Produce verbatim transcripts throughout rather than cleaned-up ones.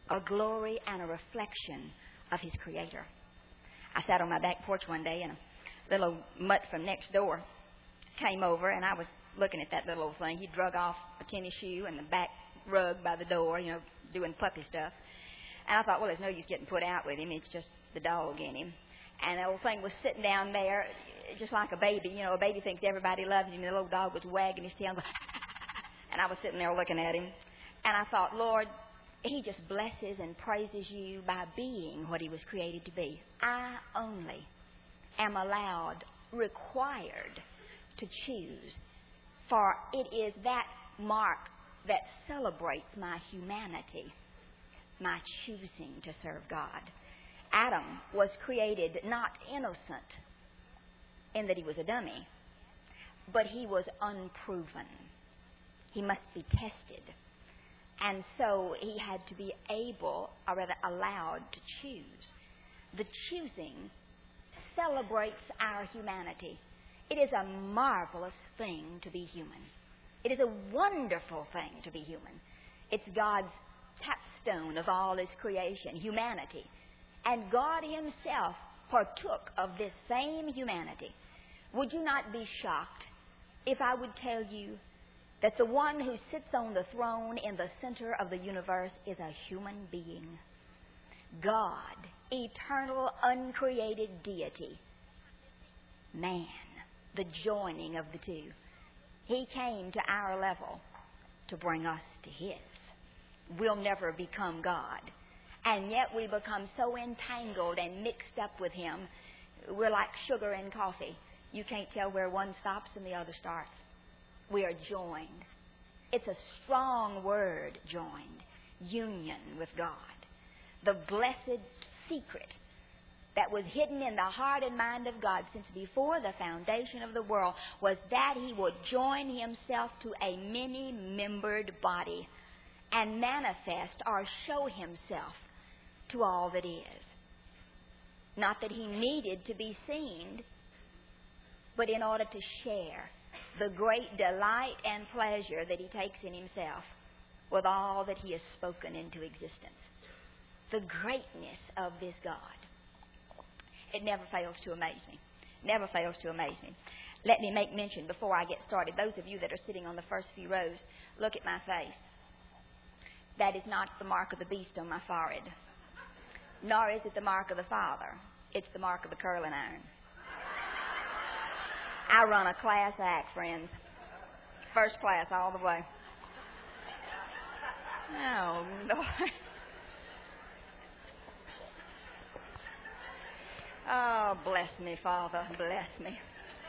a glory and a reflection of his Creator. I sat on my back porch one day, and a little old mutt from next door came over, and I was looking at that little old thing. He drug off a tennis shoe and the back rug by the door, you know, doing puppy stuff. And I thought, well, there's no use getting put out with him. It's just the dog in him. And the old thing was sitting down there just like a baby. You know, a baby thinks everybody loves him. And the little dog was wagging his tail. And I was sitting there looking at him. And I thought, Lord, he just blesses and praises you by being what he was created to be. I only am allowed, required to choose. For it is that mark that celebrates my humanity, my choosing to serve God. Adam was created not innocent in that he was a dummy, but he was unproven. He must be tested. And so he had to be able, or rather allowed, to choose. The choosing celebrates our humanity. It is a marvelous thing to be human. It is a wonderful thing to be human. It's God's capstone of all his creation, humanity. And God himself partook of this same humanity. Would you not be shocked if I would tell you that the one who sits on the throne in the center of the universe is a human being? God, eternal, uncreated deity. Man, the joining of the two. He came to our level to bring us to his. We'll never become God. And yet we become so entangled and mixed up with him. We're like sugar in coffee. You can't tell where one stops and the other starts. We are joined. It's a strong word, joined. Union with God. The blessed secret that was hidden in the heart and mind of God since before the foundation of the world was that he would join himself to a many-membered body and manifest or show himself to all that is. Not that he needed to be seen, but in order to share the great delight and pleasure that he takes in himself with all that he has spoken into existence. The greatness of this God. It never fails to amaze me. Never fails to amaze me. Let me make mention before I get started. Those of you that are sitting on the first few rows, look at my face. That is not the mark of the beast on my forehead. Nor is it the mark of the Father. It's the mark of the curling iron. I run a class act, friends. First class all the way. Oh, Lord. Oh, bless me, Father. Bless me.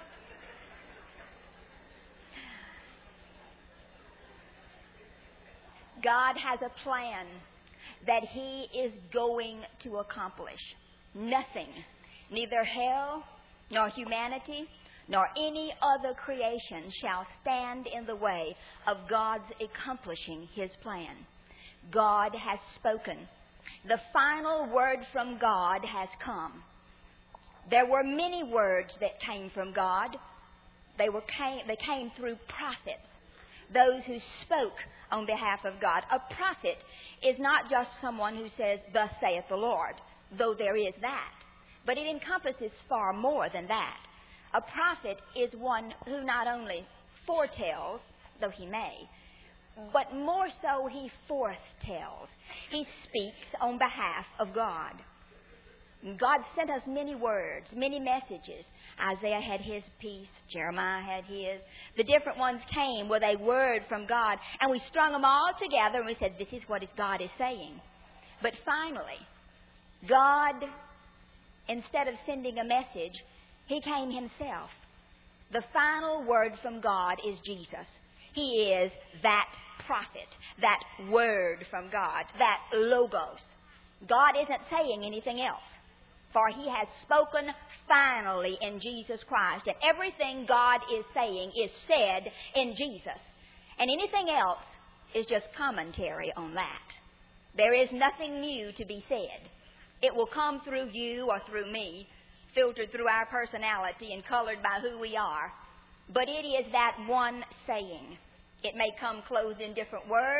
God has a plan that he is going to accomplish. Nothing, neither hell, nor humanity, nor any other creation shall stand in the way of God's accomplishing his plan. God has spoken. The final word from God has come. There were many words that came from God. They were came, they came through prophets, those who spoke on behalf of God. A prophet is not just someone who says, "Thus saith the Lord," though there is that. But it encompasses far more than that. A prophet is one who not only foretells, though he may, but more so he forthtells. He speaks on behalf of God. God sent us many words, many messages. Isaiah had his piece. Jeremiah had his. The different ones came with a word from God, and we strung them all together, and we said, this is what God is saying. But finally, God, instead of sending a message, he came himself. The final word from God is Jesus. He is that prophet, that word from God, that logos. God isn't saying anything else. For he has spoken finally in Jesus Christ. And everything God is saying is said in Jesus. And anything else is just commentary on that. There is nothing new to be said. It will come through you or through me, filtered through our personality and colored by who we are. But it is that one saying. It may come clothed in different words,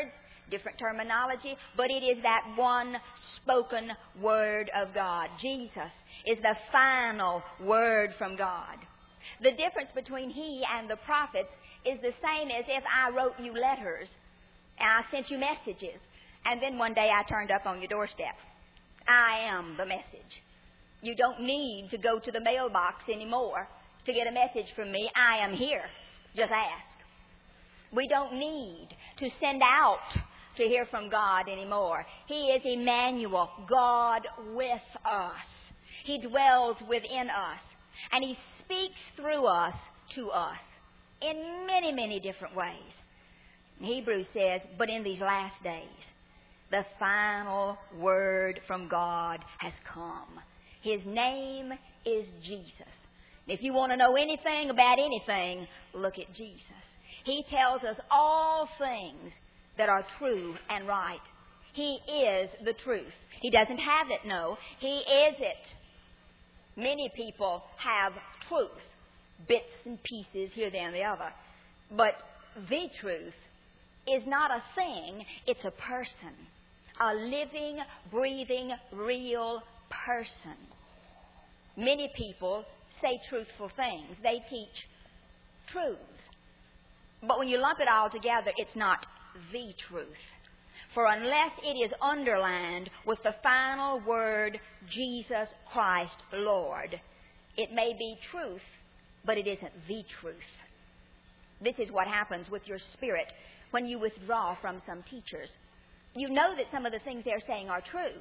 different terminology, but it is that one spoken word of God. Jesus is the final word from God. The difference between He and the prophets is the same as if I wrote you letters and I sent you messages, and then one day I turned up on your doorstep. I am the message. You don't need to go to the mailbox anymore to get a message from me. I am here. Just ask. We don't need to send out to hear from God anymore. He is Emmanuel, God with us. He dwells within us, and He speaks through us to us in many, many different ways. Hebrews says, but in these last days, the final word from God has come. His name is Jesus. If you want to know anything about anything, look at Jesus. He tells us all things that are true and right. He is the truth. He doesn't have it, no. He is it. Many people have truth, bits and pieces here, there, and the other. But the truth is not a thing, it's a person. A living, breathing, real person. Many people say truthful things. They teach truths. But when you lump it all together, it's not the truth. For unless it is underlined with the final word, Jesus Christ, Lord, it may be truth, but it isn't the truth. This is what happens with your spirit when you withdraw from some teachers. You know that some of the things they're saying are true,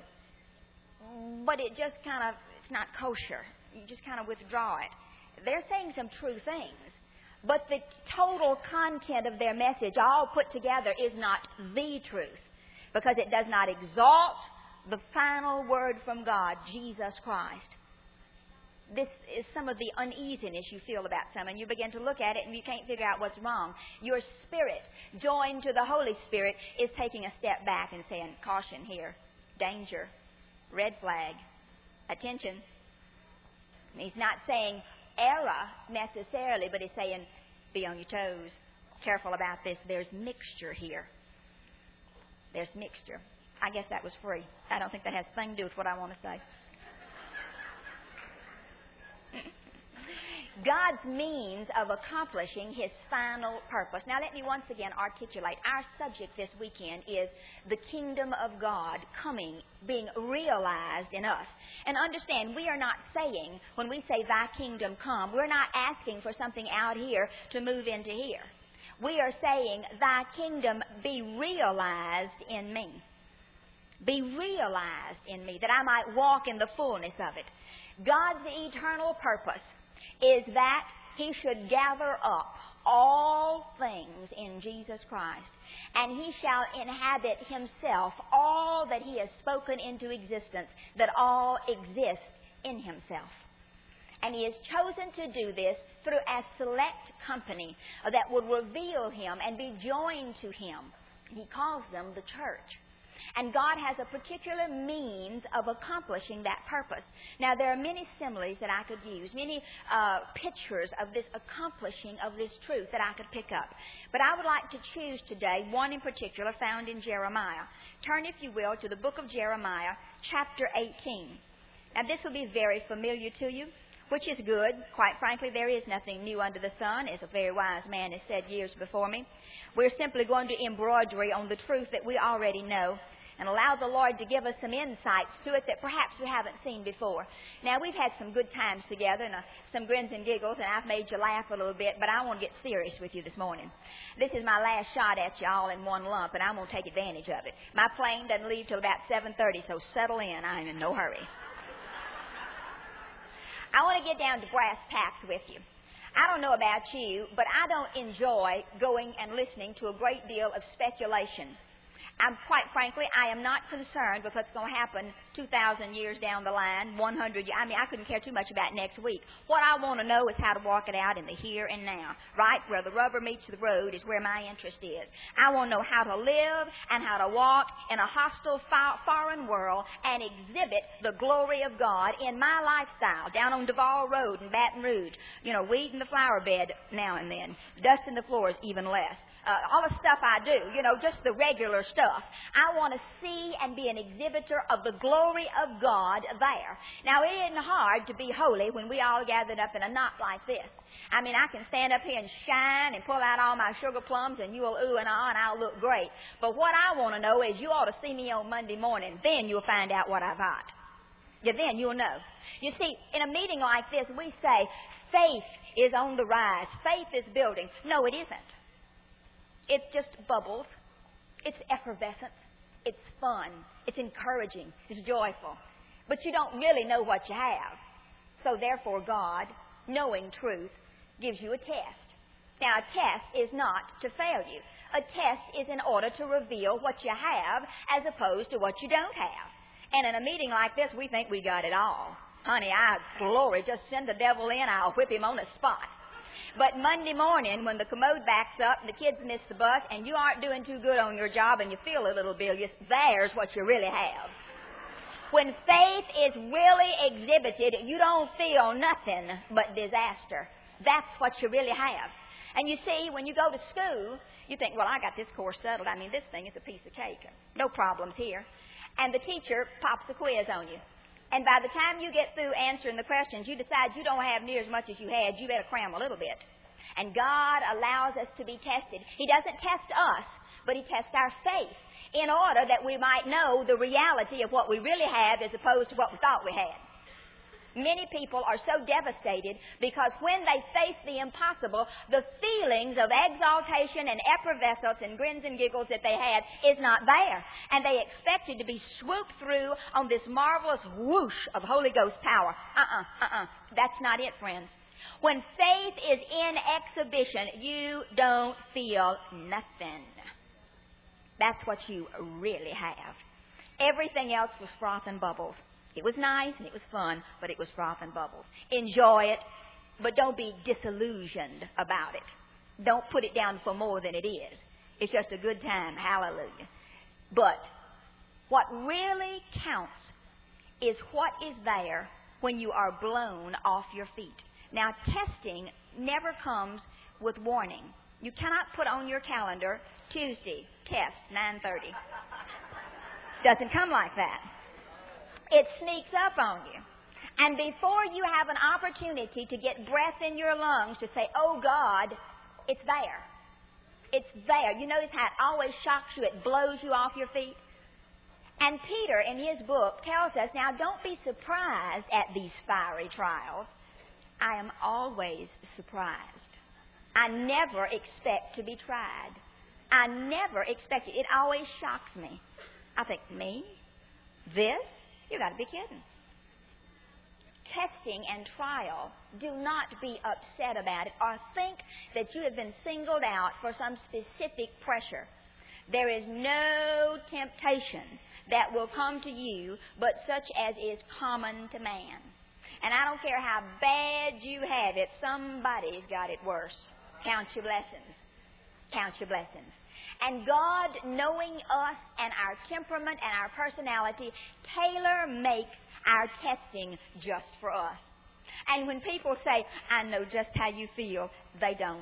but it just kind of, it's not kosher. You just kind of withdraw it. They're saying some true things, but the total content of their message all put together is not the truth, because it does not exalt the final word from God, Jesus Christ. This is some of the uneasiness you feel about some, and you begin to look at it and you can't figure out what's wrong. Your spirit, joined to the Holy Spirit, is taking a step back and saying, caution here, danger, red flag, attention. He's not saying error necessarily, but he's saying, be on your toes, careful about this. There's mixture here. There's mixture. I guess that was free. I don't think that has a thing to do with what I want to say. God's means of accomplishing His final purpose. Now let me once again articulate. Our subject this weekend is the kingdom of God coming, being realized in us. And understand, we are not saying, when we say thy kingdom come, we're not asking for something out here to move into here. We are saying, thy kingdom be realized in me. Be realized in me, that I might walk in the fullness of it. God's eternal purpose is that He should gather up all things in Jesus Christ, and He shall inhabit Himself all that He has spoken into existence, that all exists in Himself. And He has chosen to do this through a select company that would reveal Him and be joined to Him. He calls them the church. And God has a particular means of accomplishing that purpose. Now, there are many similes that I could use, many uh, pictures of this accomplishing of this truth that I could pick up. But I would like to choose today one in particular found in Jeremiah. Turn, if you will, to the book of Jeremiah, chapter eighteen. Now, this will be very familiar to you, which is good. Quite frankly, there is nothing new under the sun, as a very wise man has said years before me. We're simply going to embroidery on the truth that we already know, and allow the Lord to give us some insights to it that perhaps we haven't seen before. Now, we've had some good times together and uh, some grins and giggles, and I've made you laugh a little bit, but I want to get serious with you this morning. This is my last shot at you all in one lump, and I'm going to take advantage of it. My plane doesn't leave till about seven thirty, so settle in. I'm in no hurry. I want to get down to brass tacks with you. I don't know about you, but I don't enjoy going and listening to a great deal of speculation. I'm quite frankly, I am not concerned with what's going to happen two thousand years down the line, one hundred years. I mean, I couldn't care too much about next week. What I want to know is how to walk it out in the here and now. Right where the rubber meets the road is where my interest is. I want to know how to live and how to walk in a hostile, foreign world and exhibit the glory of God in my lifestyle, down on Duval Road in Baton Rouge. You know, weeding the flower bed now and then, dusting the floors even less. uh, all the stuff I do, you know, just the regular stuff. I want to see and be an exhibitor of the glory of God there. Now, it isn't hard to be holy when we all gathered up in a knot like this. I mean, I can stand up here and shine and pull out all my sugar plums, and you'll ooh and ah, and I'll look great. But what I want to know is you ought to see me on Monday morning. Then you'll find out what I've got. Yeah, then you'll know. You see, in a meeting like this, we say, faith is on the rise. Faith is building. No, it isn't. It's just bubbles. It's effervescence. It's fun. It's encouraging. It's joyful. But you don't really know what you have. So therefore, God, knowing truth, gives you a test. Now, a test is not to fail you. A test is in order to reveal what you have as opposed to what you don't have. And in a meeting like this, we think we got it all. Honey, I glory, just send the devil in, I'll whip him on the spot. But Monday morning, when the commode backs up and the kids miss the bus and you aren't doing too good on your job and you feel a little bilious, there's what you really have. When faith is really exhibited, you don't feel nothing but disaster. That's what you really have. And you see, when you go to school, you think, well, I got this course settled. I mean, this thing is a piece of cake. No problems here. And the teacher pops a quiz on you. And by the time you get through answering the questions, you decide you don't have near as much as you had. You better cram a little bit. And God allows us to be tested. He doesn't test us, but He tests our faith in order that we might know the reality of what we really have as opposed to what we thought we had. Many people are so devastated because when they face the impossible, the feelings of exaltation and effervescence and grins and giggles that they had is not there. And they expected to be swooped through on this marvelous whoosh of Holy Ghost power. Uh-uh, uh-uh. That's not it, friends. When faith is in exhibition, you don't feel nothing. That's what you really have. Everything else was froth and bubbles. It was nice and it was fun, but it was froth and bubbles. Enjoy it, but don't be disillusioned about it. Don't put it down for more than it is. It's just a good time. Hallelujah. But what really counts is what is there when you are blown off your feet. Now, testing never comes with warning. You cannot put on your calendar, Tuesday, test, nine thirty. Doesn't come like that. It sneaks up on you. And before you have an opportunity to get breath in your lungs to say, oh God, it's there. It's there. You notice how it always shocks you. It blows you off your feet. And Peter, in his book, tells us, now don't be surprised at these fiery trials. I am always surprised. I never expect to be tried. I never expect it. It always shocks me. I think, me? This? You got to be kidding. Testing and trial, do not be upset about it or think that you have been singled out for some specific pressure. There is no temptation that will come to you but such as is common to man. And I don't care how bad you have it, somebody's got it worse. Count your blessings. Count your blessings. And God, knowing us and our temperament and our personality, tailor-makes our testing just for us. And when people say, I know just how you feel, they don't.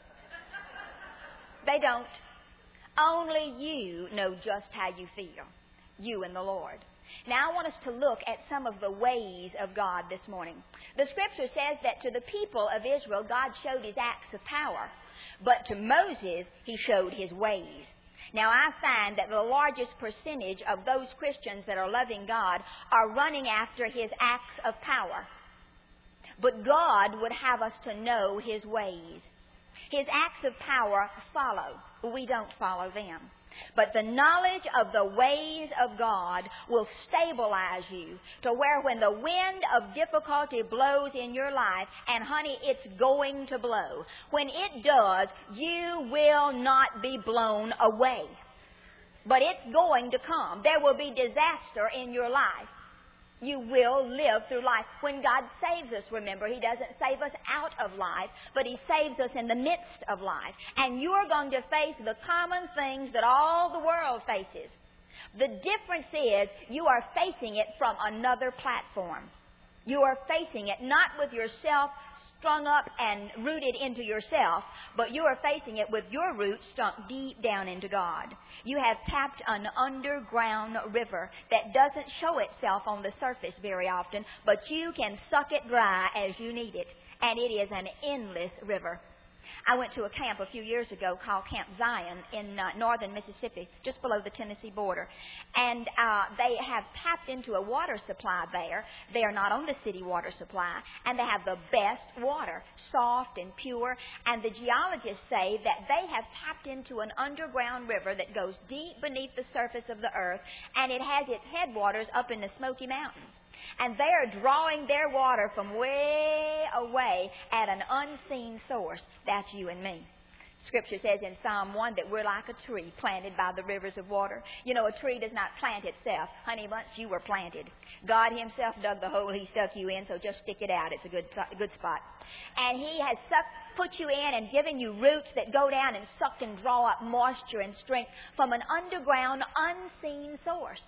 They don't. Only you know just how you feel. You and the Lord. Now I want us to look at some of the ways of God this morning. The Scripture says that to the people of Israel, God showed His acts of power. But to Moses, He showed His ways. Now, I find that the largest percentage of those Christians that are loving God are running after His acts of power. But God would have us to know His ways. His acts of power follow. We don't follow them. But the knowledge of the ways of God will stabilize you to where when the wind of difficulty blows in your life, and honey, it's going to blow, when it does, you will not be blown away. But it's going to come. There will be disaster in your life. You will live through life. When God saves us, remember, He doesn't save us out of life, but He saves us in the midst of life. And you're going to face the common things that all the world faces. The difference is you are facing it from another platform. You are facing it not with yourself strung up and rooted into yourself, but you are facing it with your roots sunk deep down into God. You have tapped an underground river that doesn't show itself on the surface very often, but you can suck it dry as you need it, and it is an endless river. I went to a camp a few years ago called Camp Zion in uh, northern Mississippi, just below the Tennessee border. And uh, they have tapped into a water supply there. They are not on the city water supply. And they have the best water, soft and pure. And the geologists say that they have tapped into an underground river that goes deep beneath the surface of the earth. And it has its headwaters up in the Smoky Mountains. And they are drawing their water from way away at an unseen source. That's you and me. Scripture says in Psalm one that we're like a tree planted by the rivers of water. You know, a tree does not plant itself. Honey bunch, you were planted. God himself dug the hole he stuck you in, so just stick it out. It's a good, good spot. And he has sucked, put you in and given you roots that go down and suck and draw up moisture and strength from an underground, unseen source.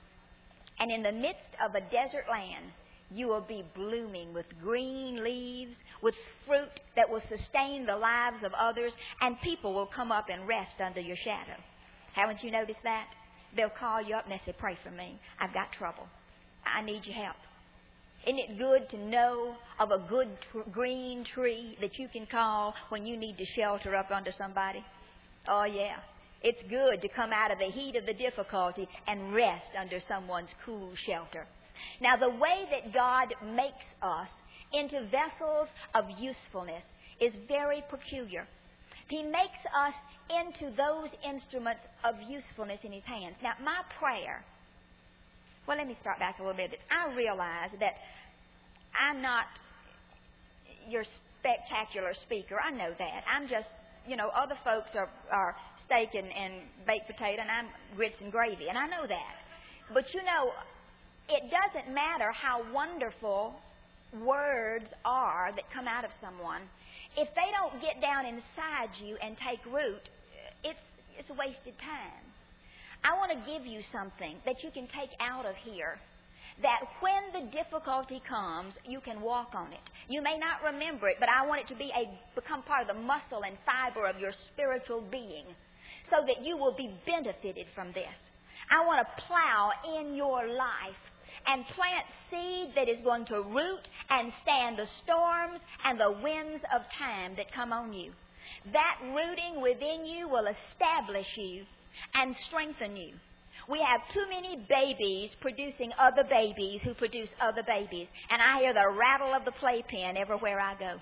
And in the midst of a desert land, you will be blooming with green leaves, with fruit that will sustain the lives of others, and people will come up and rest under your shadow. Haven't you noticed that? They'll call you up and they say, pray for me. I've got trouble. I need your help. Isn't it good to know of a good tr- green tree that you can call when you need to shelter up under somebody? Oh, yeah. It's good to come out of the heat of the difficulty and rest under someone's cool shelter. Now, the way that God makes us into vessels of usefulness is very peculiar. He makes us into those instruments of usefulness in his hands. Now, my prayer, well, let me start back a little bit. I realize that I'm not your spectacular speaker. I know that. I'm just, you know, other folks are, are steak and, and baked potato, and I'm grits and gravy, and I know that. But, you know, it doesn't matter how wonderful words are that come out of someone. If they don't get down inside you and take root, it's, it's a wasted time. I want to give you something that you can take out of here, that when the difficulty comes, you can walk on it. You may not remember it, but I want it to be a become part of the muscle and fiber of your spiritual being so that you will be benefited from this. I want to plow in your life and plant seed that is going to root and stand the storms and the winds of time that come on you. That rooting within you will establish you and strengthen you. We have too many babies producing other babies who produce other babies. And I hear the rattle of the playpen everywhere I go.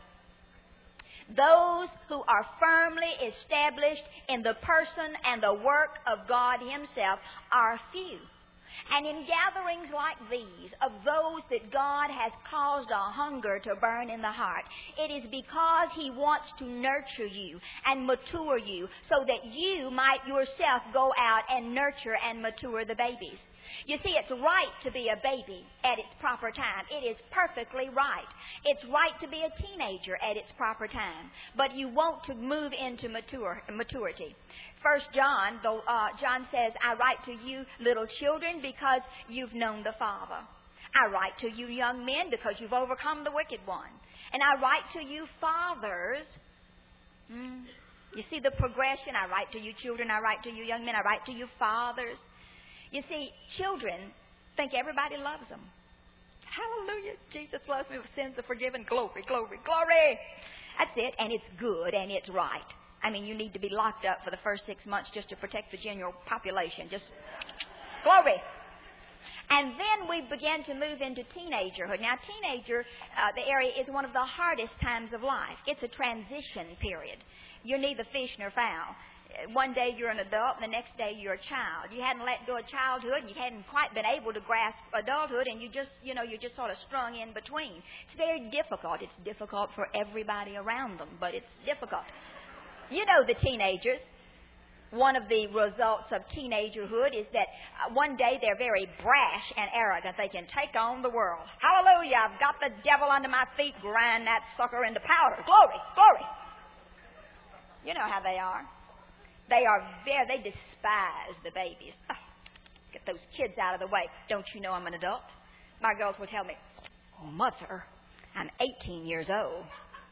Those who are firmly established in the person and the work of God himself are few. And in gatherings like these, of those that God has caused a hunger to burn in the heart, it is because he wants to nurture you and mature you so that you might yourself go out and nurture and mature the babies. You see, it's right to be a baby at its proper time. It is perfectly right. It's right to be a teenager at its proper time. But you want to move into mature, maturity. First John, the, uh, John says, I write to you, little children, because you've known the Father. I write to you, young men, because you've overcome the wicked one. And I write to you, fathers. Hmm. You see the progression? I write to you, children. I write to you, young men. I write to you, fathers. You see, children think everybody loves them. Hallelujah. Jesus loves me with sins are forgiven. Glory, glory, glory. That's it. And it's good and it's right. I mean, you need to be locked up for the first six months just to protect the general population. Just glory. And then we begin to move into teenagerhood. Now, teenager, uh, the area is one of the hardest times of life. It's a transition period. You're neither fish nor fowl. One day you're an adult, and the next day you're a child. You hadn't let go of childhood, and you hadn't quite been able to grasp adulthood, and you just, you know, you're just sort of strung in between. It's very difficult. It's difficult for everybody around them, but it's difficult. You know the teenagers. One of the results of teenagerhood is that one day they're very brash and arrogant. They can take on the world. Hallelujah, I've got the devil under my feet. Grind that sucker into powder. Glory, glory. You know how they are. They are very, they despise the babies. Oh, get those kids out of the way. Don't you know I'm an adult? My girls will tell me, oh, Mother, I'm eighteen years old.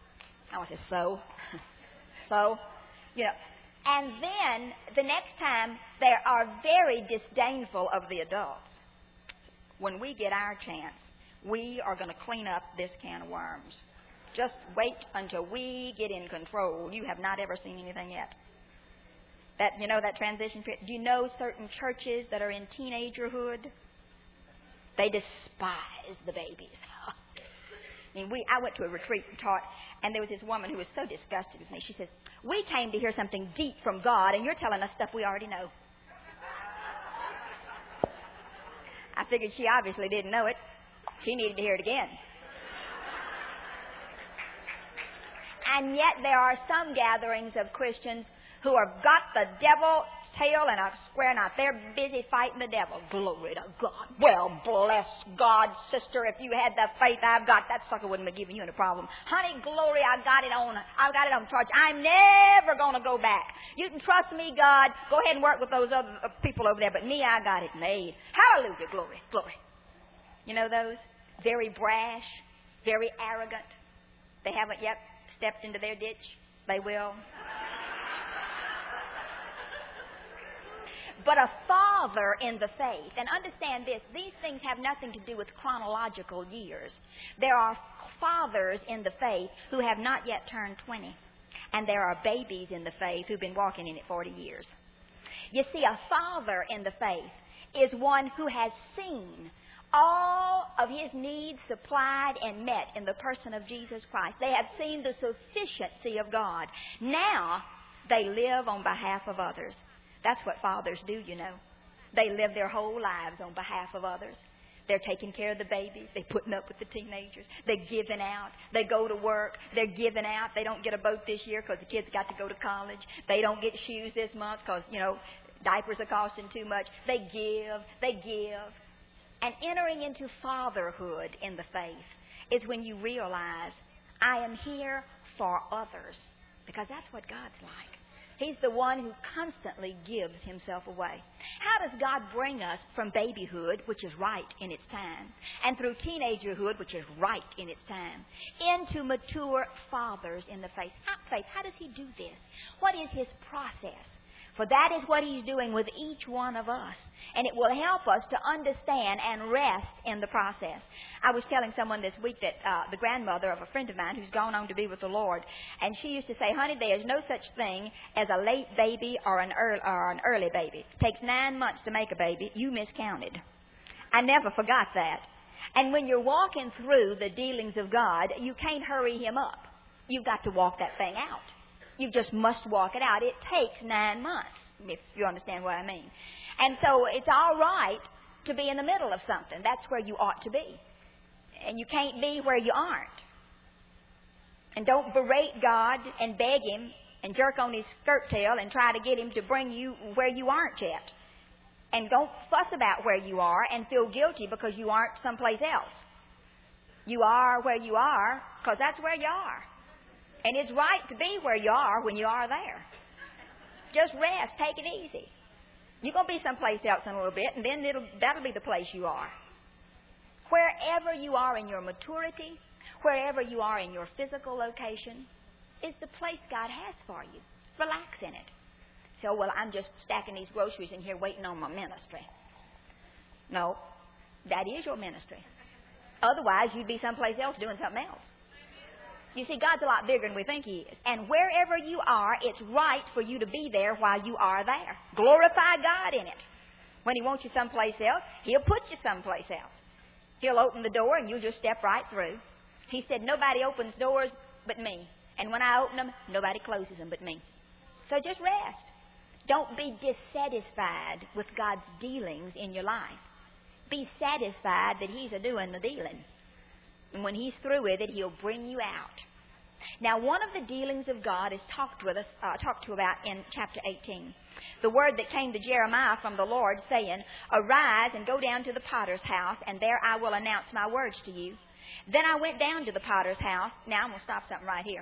I want to say, so? So? You know. And then the next time they are very disdainful of the adults. When we get our chance, we are going to clean up this can of worms. Just wait until we get in control. You have not ever seen anything yet. That, you know, that transition period. Do you know certain churches that are in teenagerhood? They despise the babies. I mean, we, I went to a retreat and taught, and there was this woman who was so disgusted with me. She says, we came to hear something deep from God, and you're telling us stuff we already know. I figured she obviously didn't know it. She needed to hear it again. And yet there are some gatherings of Christians who have got the devil's tail and a square knot. They're busy fighting the devil. Glory to God. Well, bless God, sister. If you had the faith I've got, that sucker wouldn't be giving you any problem. Honey, glory, I got it on. I've got it on charge. I'm never going to go back. You can trust me, God. Go ahead and work with those other people over there. But me, I got it made. Hallelujah. Glory. Glory. You know those? Very brash, very arrogant. They haven't yet stepped into their ditch. They will. But a father in the faith, and understand this, these things have nothing to do with chronological years. There are fathers in the faith who have not yet turned twenty. And there are babies in the faith who've been walking in it forty years. You see, a father in the faith is one who has seen all of his needs supplied and met in the person of Jesus Christ. They have seen the sufficiency of God. Now they live on behalf of others. That's what fathers do, you know. They live their whole lives on behalf of others. They're taking care of the babies. They're putting up with the teenagers. They're giving out. They go to work. They're giving out. They don't get a boat this year because the kids got to go to college. They don't get shoes this month because, you know, diapers are costing too much. They give. They give. And entering into fatherhood in the faith is when you realize, I am here for others. Because that's what God's like. He's the one who constantly gives himself away. How does God bring us from babyhood, which is right in its time, and through teenagerhood, which is right in its time, into mature fathers in the faith? Faith. How does he do this? What is his process? For that is what he's doing with each one of us. And it will help us to understand and rest in the process. I was telling someone this week that uh, the grandmother of a friend of mine who's gone on to be with the Lord, and she used to say, honey, there's no such thing as a late baby or an early, or an early baby. It takes nine months to make a baby. You miscounted. I never forgot that. And when you're walking through the dealings of God, you can't hurry him up. You've got to walk that thing out. You just must walk it out. It takes nine months, if you understand what I mean. And so it's all right to be in the middle of something. That's where you ought to be. And you can't be where you aren't. And don't berate God and beg him and jerk on his skirt tail and try to get him to bring you where you aren't yet. And don't fuss about where you are and feel guilty because you aren't someplace else. You are where you are because that's where you are. And it's right to be where you are when you are there. Just rest. Take it easy. You're going to be someplace else in a little bit, and then it'll, that'll be the place you are. Wherever you are in your maturity, wherever you are in your physical location, is the place God has for you. Relax in it. So, well, I'm just stacking these groceries in here waiting on my ministry. No, that is your ministry. Otherwise, you'd be someplace else doing something else. You see, God's a lot bigger than we think he is. And wherever you are, it's right for you to be there while you are there. Glorify God in it. When he wants you someplace else, he'll put you someplace else. He'll open the door and you'll just step right through. He said, nobody opens doors but me. And when I open them, nobody closes them but me. So just rest. Don't be dissatisfied with God's dealings in your life. Be satisfied that he's a-doing the dealing. And when he's through with it, he'll bring you out. Now, one of the dealings of God is talked with us, uh, talked to about in chapter eighteen. The word that came to Jeremiah from the Lord, saying, arise and go down to the potter's house, and there I will announce my words to you. Then I went down to the potter's house. Now, I'm going to stop something right here.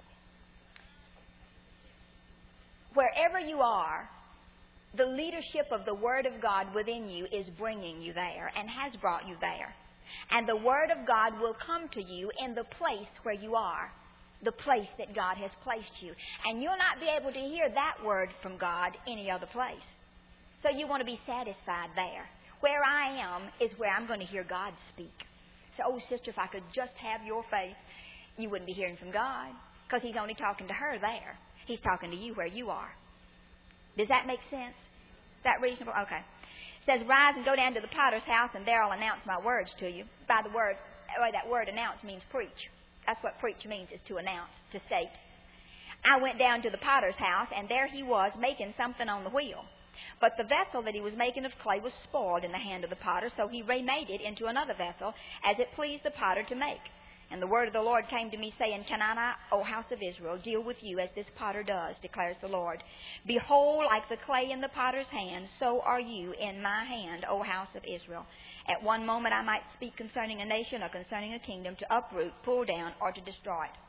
Wherever you are, the leadership of the Word of God within you is bringing you there and has brought you there. And the Word of God will come to you in the place where you are. the place that God has placed you. And you'll not be able to hear that word from God any other place. So you want to be satisfied there. Where I am is where I'm going to hear God speak. So, oh, sister, if I could just have your faith, you wouldn't be hearing from God, because He's only talking to her there. He's talking to you where you are. Does that make sense? Is that reasonable? Okay. It says, rise and go down to the potter's house, and there I'll announce my words to you. By the word, that word announce means preach. That's what preach means, is to announce, to state. I went down to the potter's house, and there he was making something on the wheel. But the vessel that he was making of clay was spoiled in the hand of the potter, so he remade it into another vessel, as it pleased the potter to make. And the word of the Lord came to me, saying, Cannot I, O house of Israel, deal with you as this potter does, declares the Lord. Behold, like the clay in the potter's hand, so are you in my hand, O house of Israel. At one moment I might speak concerning a nation or concerning a kingdom, to uproot, pull down, or to destroy it.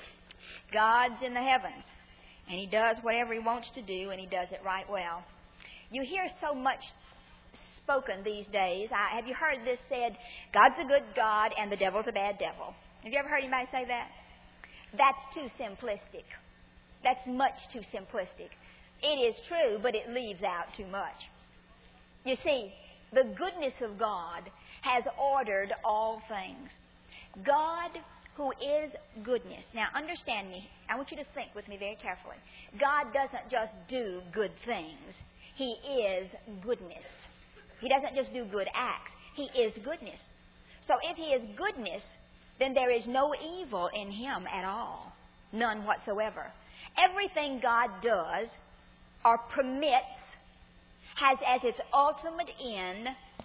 God's in the heavens, and He does whatever He wants to do, and He does it right well. You hear so much spoken these days. I, have you heard this said, God's a good God and the devil's a bad devil? Have you ever heard anybody say that? That's too simplistic. That's much too simplistic. It is true, but it leaves out too much. You see, the goodness of God has ordered all things. God, who is goodness. Now, understand me. I want you to think with me very carefully. God doesn't just do good things. He is goodness. He doesn't just do good acts. He is goodness. So if He is goodness, then there is no evil in Him at all. None whatsoever. Everything God does or permits has as its ultimate end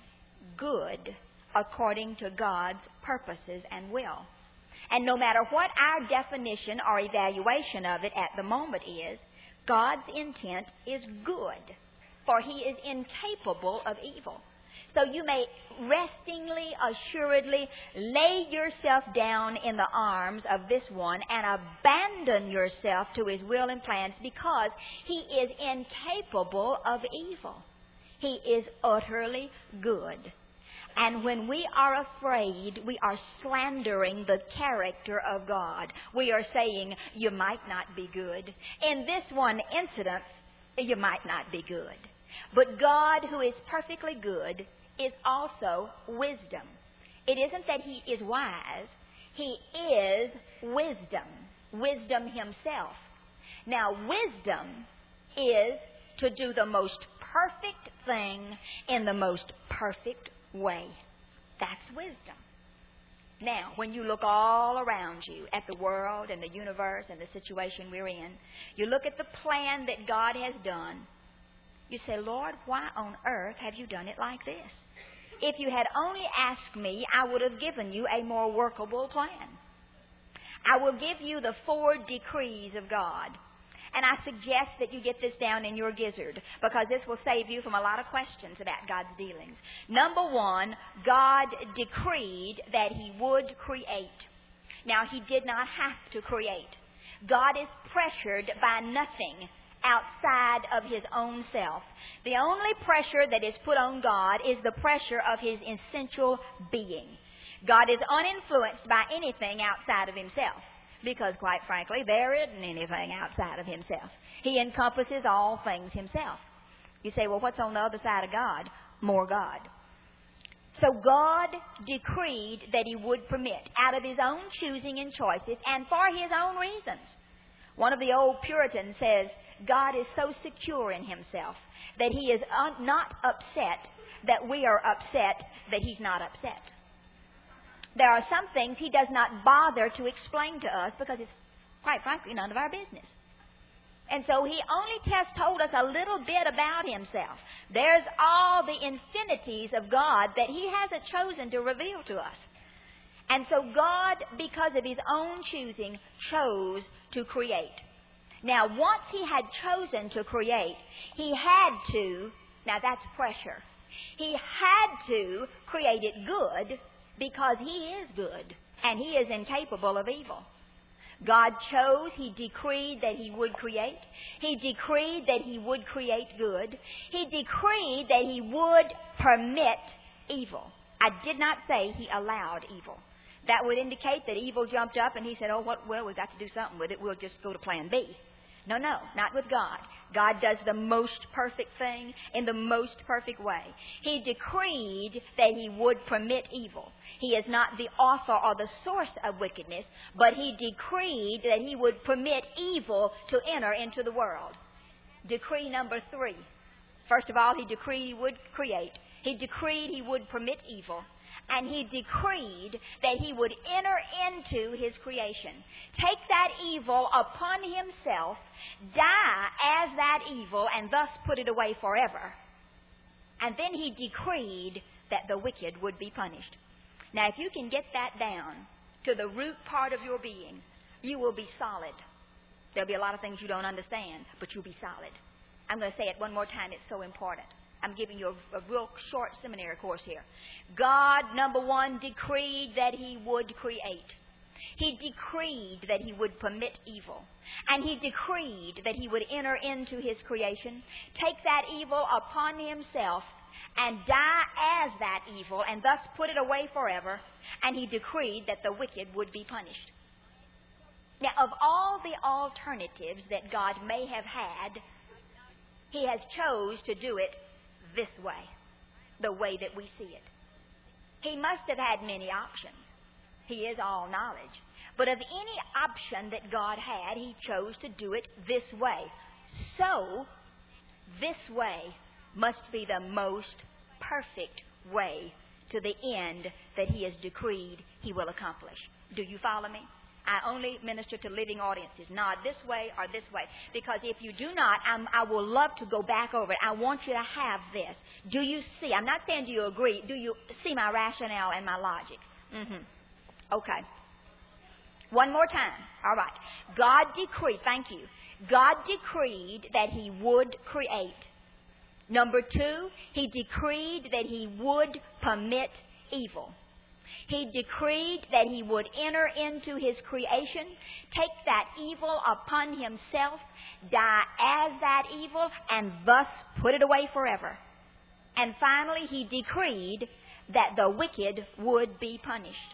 good according to God's purposes and will. And no matter what our definition or evaluation of it at the moment is, God's intent is good. For He is incapable of evil. So you may restingly, assuredly lay yourself down in the arms of this one and abandon yourself to His will and plans, because He is incapable of evil. He is utterly good. And when we are afraid, we are slandering the character of God. We are saying, you might not be good. In this one incident, you might not be good. But God, who is perfectly good, is also wisdom. It isn't that He is wise. He is wisdom. Wisdom Himself. Now, wisdom is to do the most perfect thing in the most perfect way. That's wisdom. Now, when you look all around you at the world and the universe and the situation we're in, you look at the plan that God has done, you say, Lord, why on earth have you done it like this? If you had only asked me, I would have given you a more workable plan. I will give you the four decrees of God. And I suggest that you get this down in your gizzard, because this will save you from a lot of questions about God's dealings. Number one, God decreed that He would create. Now, He did not have to create. God is pressured by nothing outside of His own self. The only pressure that is put on God is the pressure of His essential being. God is uninfluenced by anything outside of Himself, because, quite frankly, there isn't anything outside of Himself. He encompasses all things Himself. You say, well, what's on the other side of God? More God. So God decreed that He would permit, out of His own choosing and choices, and for His own reasons. One of the old Puritans says, God is so secure in Himself that He is un- not upset that we are upset that He's not upset. There are some things He does not bother to explain to us because it's, quite frankly, none of our business. And so He only just told us a little bit about Himself. There's all the infinities of God that He hasn't chosen to reveal to us. And so God, because of His own choosing, chose to create. Now, once He had chosen to create, He had to, now that's pressure, He had to create it good, because He is good and He is incapable of evil. God chose, He decreed that He would create. He decreed that He would create good. He decreed that He would permit evil. I did not say He allowed evil. That would indicate that evil jumped up and he said, oh, what, well, we've got to do something with it. We'll just go to plan B. No, no, not with God. God does the most perfect thing in the most perfect way. He decreed that He would permit evil. He is not the author or the source of wickedness, but He decreed that He would permit evil to enter into the world. Decree number three. First of all, He decreed He would create. He decreed He would permit evil. And He decreed that He would enter into His creation, take that evil upon Himself, die as that evil, and thus put it away forever. And then He decreed that the wicked would be punished. Now, if you can get that down to the root part of your being, you will be solid. There'll be a lot of things you don't understand, but you'll be solid. I'm going to say it one more time. It's so important. I'm giving you a, a real short seminary course here. God, number one, decreed that He would create. He decreed that He would permit evil. And He decreed that He would enter into His creation, take that evil upon Himself, and die as that evil, and thus put it away forever. And He decreed that the wicked would be punished. Now, of all the alternatives that God may have had, He has chose to do it this way, the way that we see it. He must have had many options. He is all knowledge. But of any option that God had, He chose to do it this way. So, this way must be the most perfect way to the end that He has decreed He will accomplish. Do you follow me? I only minister to living audiences, not this way or this way. Because if you do not, I'm, I will love to go back over it. I want you to have this. Do you see? I'm not saying do you agree. Do you see my rationale and my logic? Mm-hmm. Okay. One more time. All right. God decreed, thank you. God decreed that He would create. Number two, He decreed that He would permit evil. He decreed that He would enter into His creation, take that evil upon Himself, die as that evil, and thus put it away forever. And finally, He decreed that the wicked would be punished.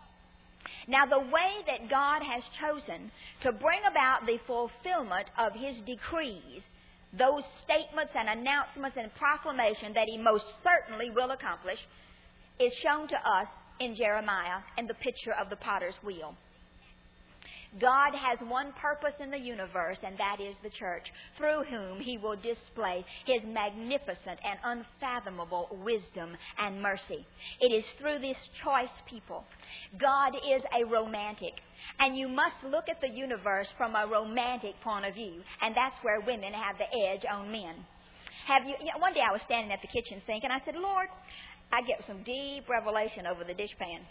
Now, the way that God has chosen to bring about the fulfillment of His decrees, those statements and announcements and proclamation that He most certainly will accomplish, is shown to us in Jeremiah in the picture of the potter's wheel. God has one purpose in the universe, and that is the church, through whom He will display His magnificent and unfathomable wisdom and mercy. It is through this choice people. God is a romantic, and you must look at the universe from a romantic point of view, and that's where women have the edge on men. Have you? You know, one day I was standing at the kitchen sink, and I said, Lord, I get some deep revelation over the dishpan.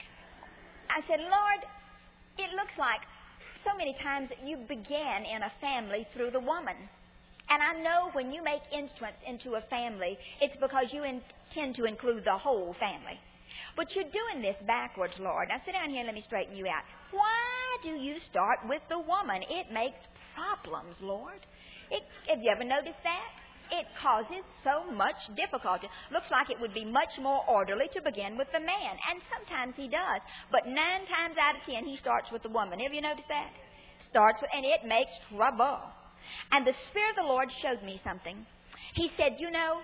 I said, Lord, it looks like so many times that you began in a family through the woman. And I know when you make entrance into a family, it's because you intend to include the whole family. But you're doing this backwards, Lord. Now sit down here and let me straighten you out. Why do you start with the woman? It makes problems, Lord. It, have you ever noticed that? It causes so much difficulty. Looks like it would be much more orderly to begin with the man. And sometimes he does. But nine times out of ten, he starts with the woman. Have you noticed that? Starts with, and it makes trouble. And the Spirit of the Lord showed me something. He said, you know,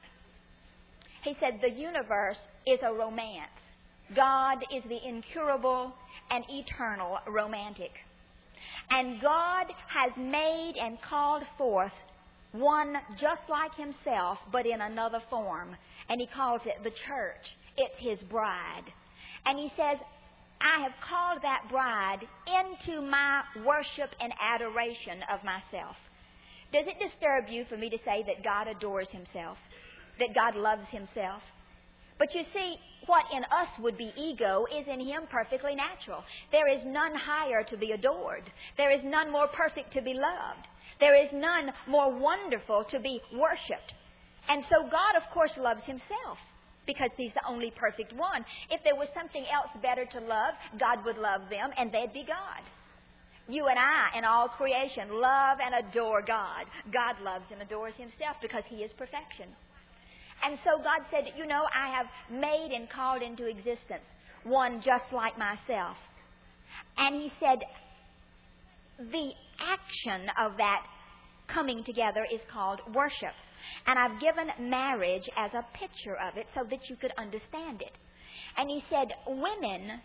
He said, the universe is a romance. God is the incurable and eternal romantic. And God has made and called forth one just like Himself, but in another form. And He calls it the church. It's His bride. And He says, I have called that bride into my worship and adoration of myself. Does it disturb you for me to say that God adores Himself? That God loves Himself? But you see, what in us would be ego is in Him perfectly natural. There is none higher to be adored. There is none more perfect to be loved. There is none more wonderful to be worshipped. And so God, of course, loves Himself because He's the only perfect one. If there was something else better to love, God would love them and they'd be God. You and I and all creation love and adore God. God loves and adores Himself because He is perfection. And so God said, you know, I have made and called into existence one just like myself. And he said, the action of that coming together is called worship. And I've given marriage as a picture of it so that you could understand it. And he said, women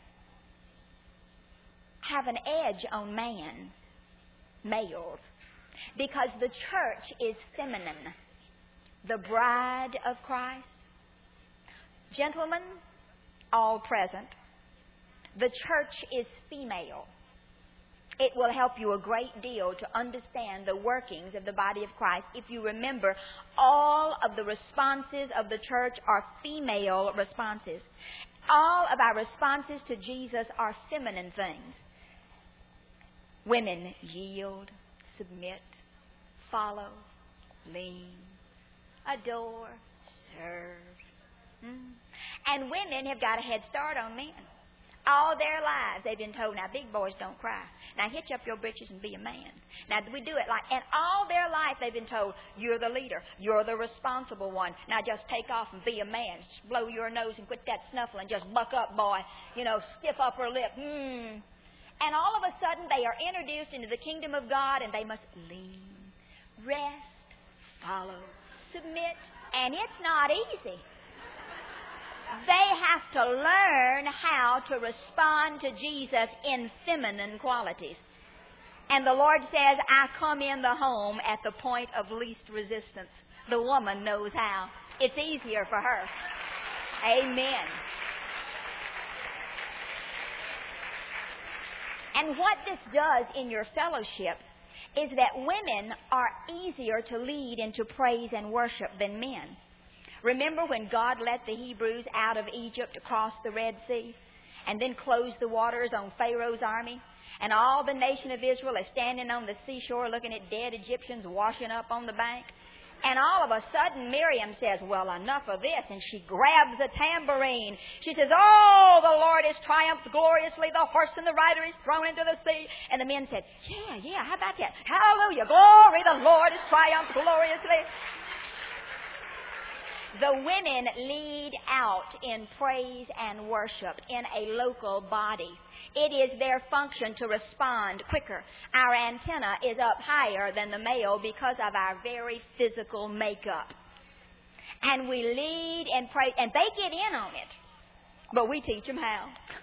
have an edge on man, males, because the church is feminine, the bride of Christ. Gentlemen, all present, the church is female. It will help you a great deal to understand the workings of the body of Christ if you remember all of the responses of the church are female responses. All of our responses to Jesus are feminine things. Women yield, submit, follow, lean, adore, serve. Mm. And women have got a head start on men. All their lives they've been told, now big boys don't cry. Now hitch up your britches and be a man. Now we do it like, and all their life they've been told, you're the leader. You're the responsible one. Now just take off and be a man. Just blow your nose and quit that snuffling. Just buck up, boy. You know, stiff upper lip. Hmm. And all of a sudden they are introduced into the kingdom of God and they must lean, rest, follow, submit. And it's not easy. They have to learn how to respond to Jesus in feminine qualities. And the Lord says, I come in the home at the point of least resistance. The woman knows how. It's easier for her. Amen. And what this does in your fellowship is that women are easier to lead into praise and worship than men. Remember when God let the Hebrews out of Egypt across the Red Sea and then closed the waters on Pharaoh's army? And all the nation of Israel is standing on the seashore looking at dead Egyptians washing up on the bank. And all of a sudden Miriam says, well, enough of this. And she grabs a tambourine. She says, oh, the Lord has triumphed gloriously. The horse and the rider is thrown into the sea. And the men said, yeah, yeah, how about that? Hallelujah, glory, the Lord has triumphed gloriously. The women lead out in praise and worship in a local body. It is their function to respond quicker. Our antenna is up higher than the male because of our very physical makeup. And we lead and pray, and they get in on it. But we teach them how.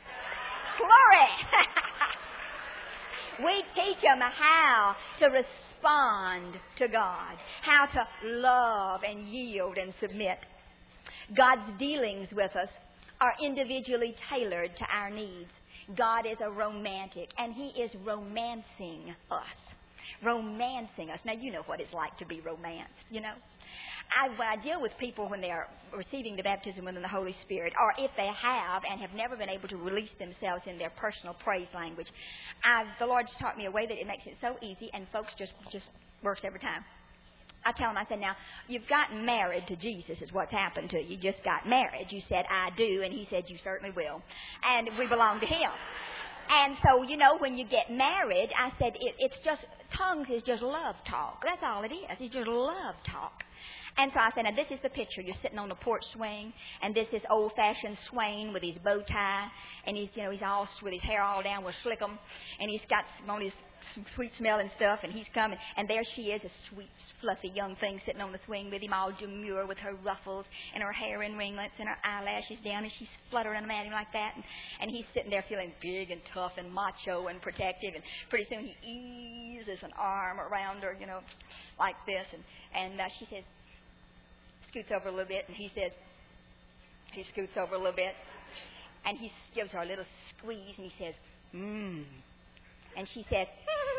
Glory! We teach them how to respond to God, how to love and yield and submit. God's dealings with us are individually tailored to our needs. God is a romantic, and He is romancing us. Romancing us. Now, you know what it's like to be romanced, you know. I, when I deal with people when they are receiving the baptism of the Holy Spirit, or if they have and have never been able to release themselves in their personal praise language, I've, the Lord's taught me a way that it makes it so easy, and folks just, just works every time. I tell them, I said, now, you've gotten married to Jesus is what's happened to you. You just got married. You said, I do, and He said, you certainly will. And we belong to Him. And so, you know, when you get married, I said, it, it's just, tongues is just love talk. That's all it is. It's just love talk. And so I said, now this is the picture. You're sitting on the porch swing, and this is old-fashioned Swain with his bow tie, and he's, you know, he's all with his hair all down with slickum, and he's got on his sweet-smelling stuff, and he's coming, and there she is, a sweet, fluffy young thing sitting on the swing with him, all demure with her ruffles and her hair in ringlets and her eyelashes down, and she's fluttering at him like that, and, and he's sitting there feeling big and tough and macho and protective, and pretty soon he eases an arm around her, you know, like this, and, and uh, she says, scoots over a little bit, and he says, he scoots over a little bit, and he gives her a little squeeze, and he says, mmm. And she says,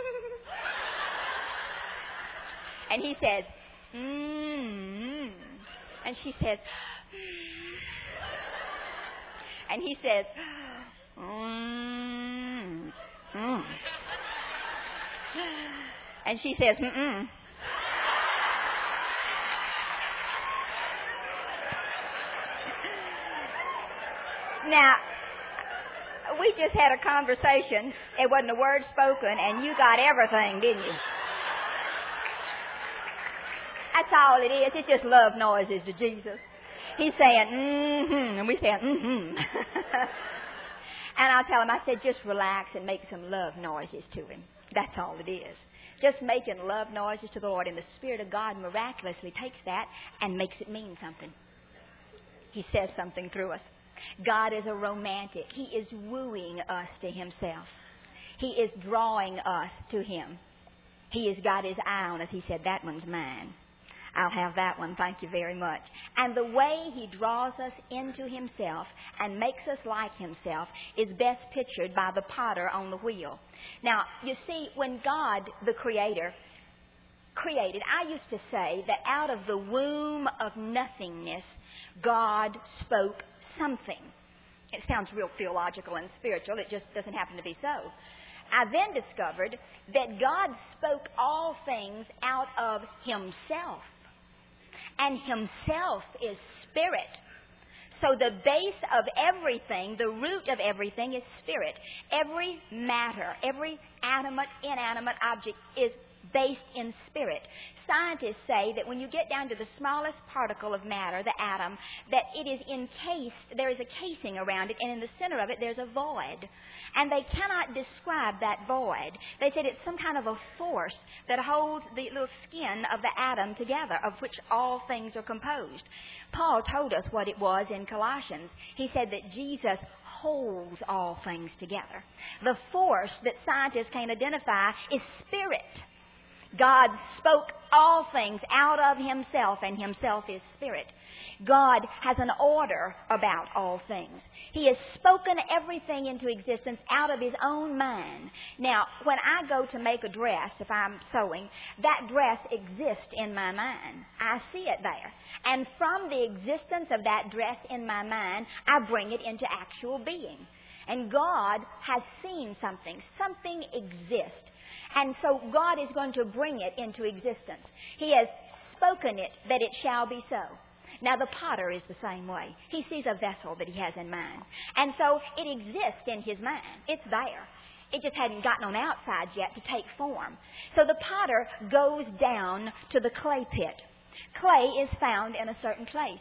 and he says, mmm. And she says, and he says, mmm. Mm. And she says, mm-mm. Now, we just had a conversation. It wasn't a word spoken, and you got everything, didn't you? That's all it is. It's just love noises to Jesus. He's saying, mm-hmm, and we saying, mm-hmm. And I'll tell him, I said, just relax and make some love noises to him. That's all it is. Just making love noises to the Lord. And the Spirit of God miraculously takes that and makes it mean something. He says something through us. God is a romantic. He is wooing us to Himself. He is drawing us to Him. He has got His eye on us. He said, that one's mine. I'll have that one. Thank you very much. And the way He draws us into Himself and makes us like Himself is best pictured by the potter on the wheel. Now, you see, when God, the Creator, created, I used to say that out of the womb of nothingness, God spoke something. It sounds real theological and spiritual. It just doesn't happen to be so. I then discovered that God spoke all things out of Himself. And Himself is Spirit. So the base of everything, the root of everything is Spirit. Every matter, every animate, inanimate object is based in spirit. Scientists say that when you get down to the smallest particle of matter, the atom, that it is encased, there is a casing around it, and in the center of it there's a void. And they cannot describe that void. They said it's some kind of a force that holds the little skin of the atom together, of which all things are composed. Paul told us what it was in Colossians. He said that Jesus holds all things together. The force that scientists can't identify is spirit. God spoke all things out of Himself, and Himself is Spirit. God has an order about all things. He has spoken everything into existence out of His own mind. Now, when I go to make a dress, if I'm sewing, that dress exists in my mind. I see it there. And from the existence of that dress in my mind, I bring it into actual being. And God has seen something. Something exists. And so God is going to bring it into existence. He has spoken it that it shall be so. Now the potter is the same way. He sees a vessel that he has in mind. And so it exists in his mind. It's there. It just hadn't gotten on outside yet to take form. So the potter goes down to the clay pit. Clay is found in a certain place.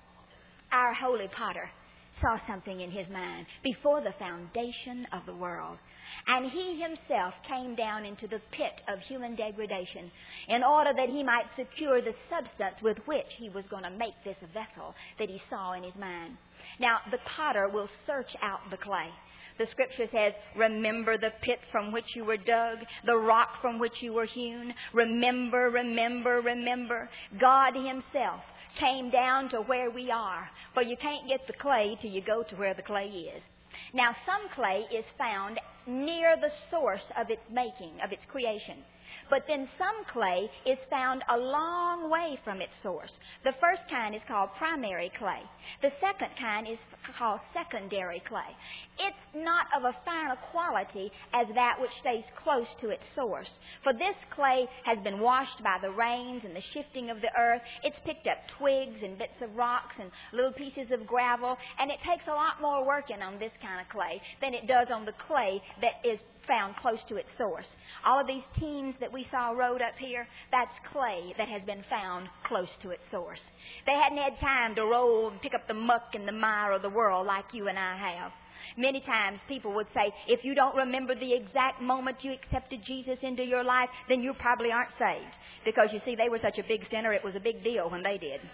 Our holy potter saw something in his mind before the foundation of the world. And He Himself came down into the pit of human degradation in order that He might secure the substance with which He was going to make this vessel that He saw in His mind. Now, the potter will search out the clay. The Scripture says, remember the pit from which you were dug, the rock from which you were hewn. Remember, remember, remember. God Himself came down to where we are. For you can't get the clay till you go to where the clay is. Now, some clay is found near the source of its making, of its creation. But then some clay is found a long way from its source. The first kind is called primary clay. The second kind is called secondary clay. It's not of a finer quality as that which stays close to its source. For this clay has been washed by the rains and the shifting of the earth. It's picked up twigs and bits of rocks and little pieces of gravel. And it takes a lot more working on this kind of clay than it does on the clay that is found close to its source. All of these teams that we saw rode up here, that's clay that has been found close to its source. They hadn't had time to roll and pick up the muck and the mire of the world like you and I have. Many times people would say, if you don't remember the exact moment you accepted Jesus into your life, then you probably aren't saved. Because you see, they were such a big sinner, it was a big deal when they did.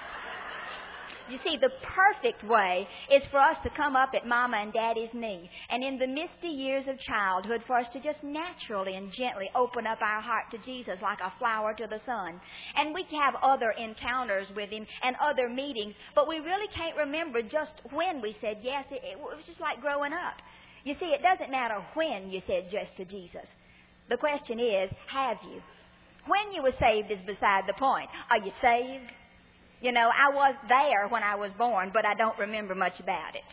You see, the perfect way is for us to come up at Mama and Daddy's knee. And in the misty years of childhood, for us to just naturally and gently open up our heart to Jesus like a flower to the sun. And we can have other encounters with Him and other meetings, but we really can't remember just when we said yes. It, it was just like growing up. You see, it doesn't matter when you said yes to Jesus. The question is, have you? When you were saved is beside the point. Are you saved? You know, I was there when I was born, but I don't remember much about it.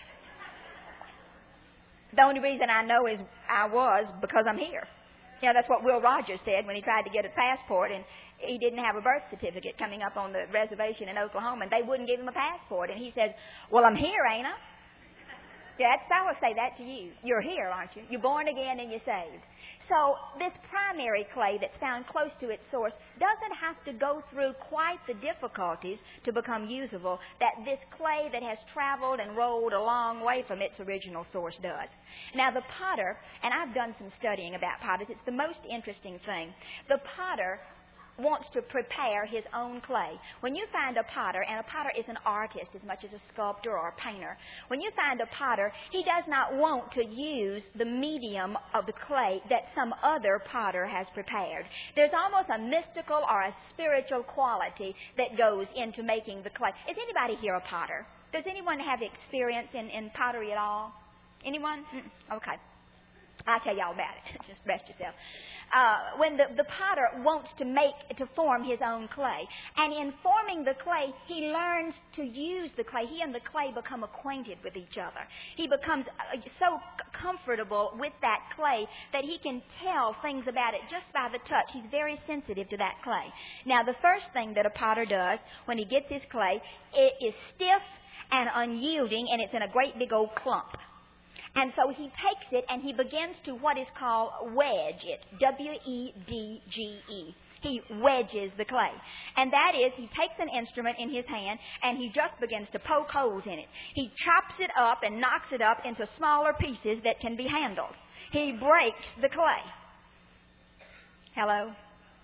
The only reason I know is I was because I'm here. You know, that's what Will Rogers said when he tried to get a passport and he didn't have a birth certificate coming up on the reservation in Oklahoma, and they wouldn't give him a passport. And he said, well, I'm here, ain't I? Yeah, that's, I will say that to you. You're here, aren't you? You're born again and you're saved. So this primary clay that's found close to its source doesn't have to go through quite the difficulties to become usable that this clay that has traveled and rolled a long way from its original source does. Now the potter, and I've done some studying about potters, it's the most interesting thing. The potter wants to prepare his own clay. When you find a potter, and a potter is an artist as much as a sculptor or a painter, when you find a potter, he does not want to use the medium of the clay that some other potter has prepared. There's almost a mystical or a spiritual quality that goes into making the clay. Is anybody here a potter? Does anyone have experience in, in pottery at all? Anyone? Mm, okay. I'll tell y'all about it. Just rest yourself. Uh, when the, the potter wants to make, to form his own clay, and in forming the clay, he learns to use the clay. He and the clay become acquainted with each other. He becomes uh, so comfortable with that clay that he can tell things about it just by the touch. He's very sensitive to that clay. Now, the first thing that a potter does when he gets his clay, it is stiff and unyielding, and it's in a great big old clump. And so he takes it and he begins to what is called wedge it. W E D G E. He wedges the clay. And that is, he takes an instrument in his hand and he just begins to poke holes in it. He chops it up and knocks it up into smaller pieces that can be handled. He breaks the clay. Hello?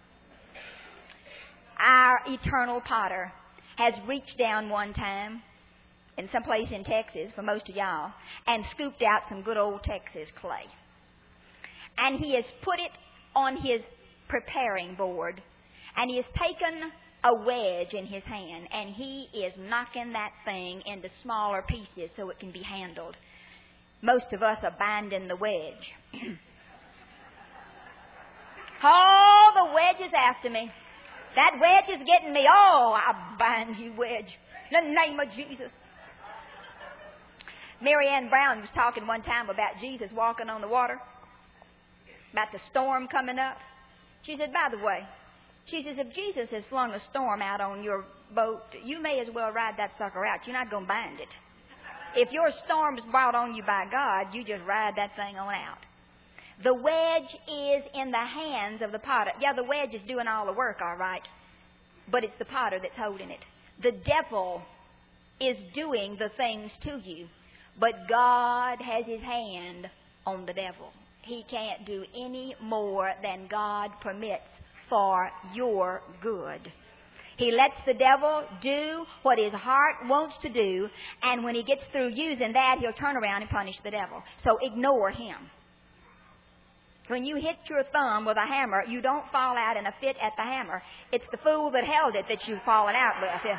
Our eternal potter has reached down one time in some place in Texas, for most of y'all, and scooped out some good old Texas clay. And he has put it on his preparing board, and he has taken a wedge in his hand, and he is knocking that thing into smaller pieces so it can be handled. Most of us are binding the wedge. Oh, the wedge is after me. That wedge is getting me. Oh, I bind you, wedge. In the name of Jesus. Mary Ann Brown was talking one time about Jesus walking on the water, about the storm coming up. She said, by the way, she says, if Jesus has flung a storm out on your boat, you may as well ride that sucker out. You're not going to bind it. If your storm's brought on you by God, you just ride that thing on out. The wedge is in the hands of the potter. Yeah, the wedge is doing all the work, all right, but it's the potter that's holding it. The devil is doing the things to you. But God has his hand on the devil. He can't do any more than God permits for your good. He lets the devil do what his heart wants to do, and when he gets through using that, he'll turn around and punish the devil. So ignore him. When you hit your thumb with a hammer, you don't fall out in a fit at the hammer. It's the fool that held it that you've fallen out with.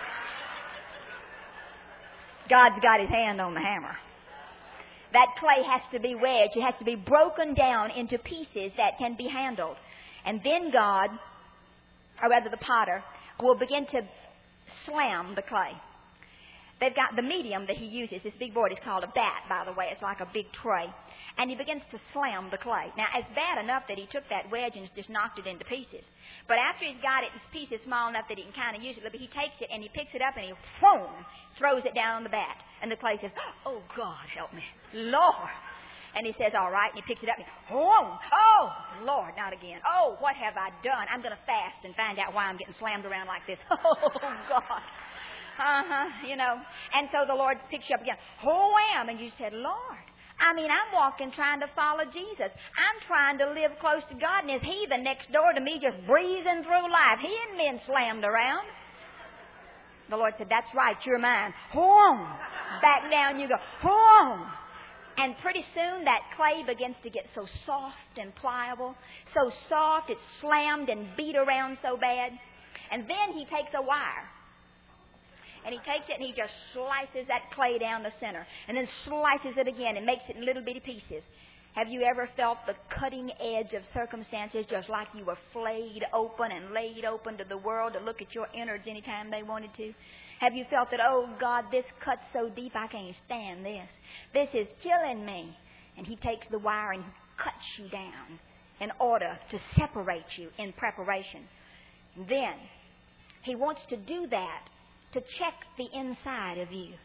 God's got his hand on the hammer. That clay has to be wedged. It has to be broken down into pieces that can be handled. And then God, or rather the potter, will begin to slam the clay. They've got the medium that he uses. This big board is called a bat, by the way. It's like a big tray. And he begins to slam the clay. Now, it's bad enough that he took that wedge and just knocked it into pieces. But after he's got it in pieces small enough that he can kind of use it, he takes it and he picks it up and he, whoom, throws it down on the bat. And the clay says, oh, God, help me. Lord. And he says, all right. And he picks it up and he, whoom, oh, Lord, not again. Oh, what have I done? I'm going to fast and find out why I'm getting slammed around like this. Oh, God. Uh-huh, you know. And so the Lord picks you up again. Wham! And you said, Lord, I mean, I'm walking trying to follow Jesus. I'm trying to live close to God, and is he the next door to me just breezing through life? He ain't been slammed around. The Lord said, that's right, you're mine. Wham! Back down you go. Wham! And pretty soon that clay begins to get so soft and pliable, so soft it's slammed and beat around so bad. And then he takes a wire. And he takes it and he just slices that clay down the center. And then slices it again and makes it in little bitty pieces. Have you ever felt the cutting edge of circumstances just like you were flayed open and laid open to the world to look at your innards anytime they wanted to? Have you felt that, oh, God, this cuts so deep I can't stand this. This is killing me. And he takes the wire and he cuts you down in order to separate you in preparation. Then he wants to do that to check the inside of you.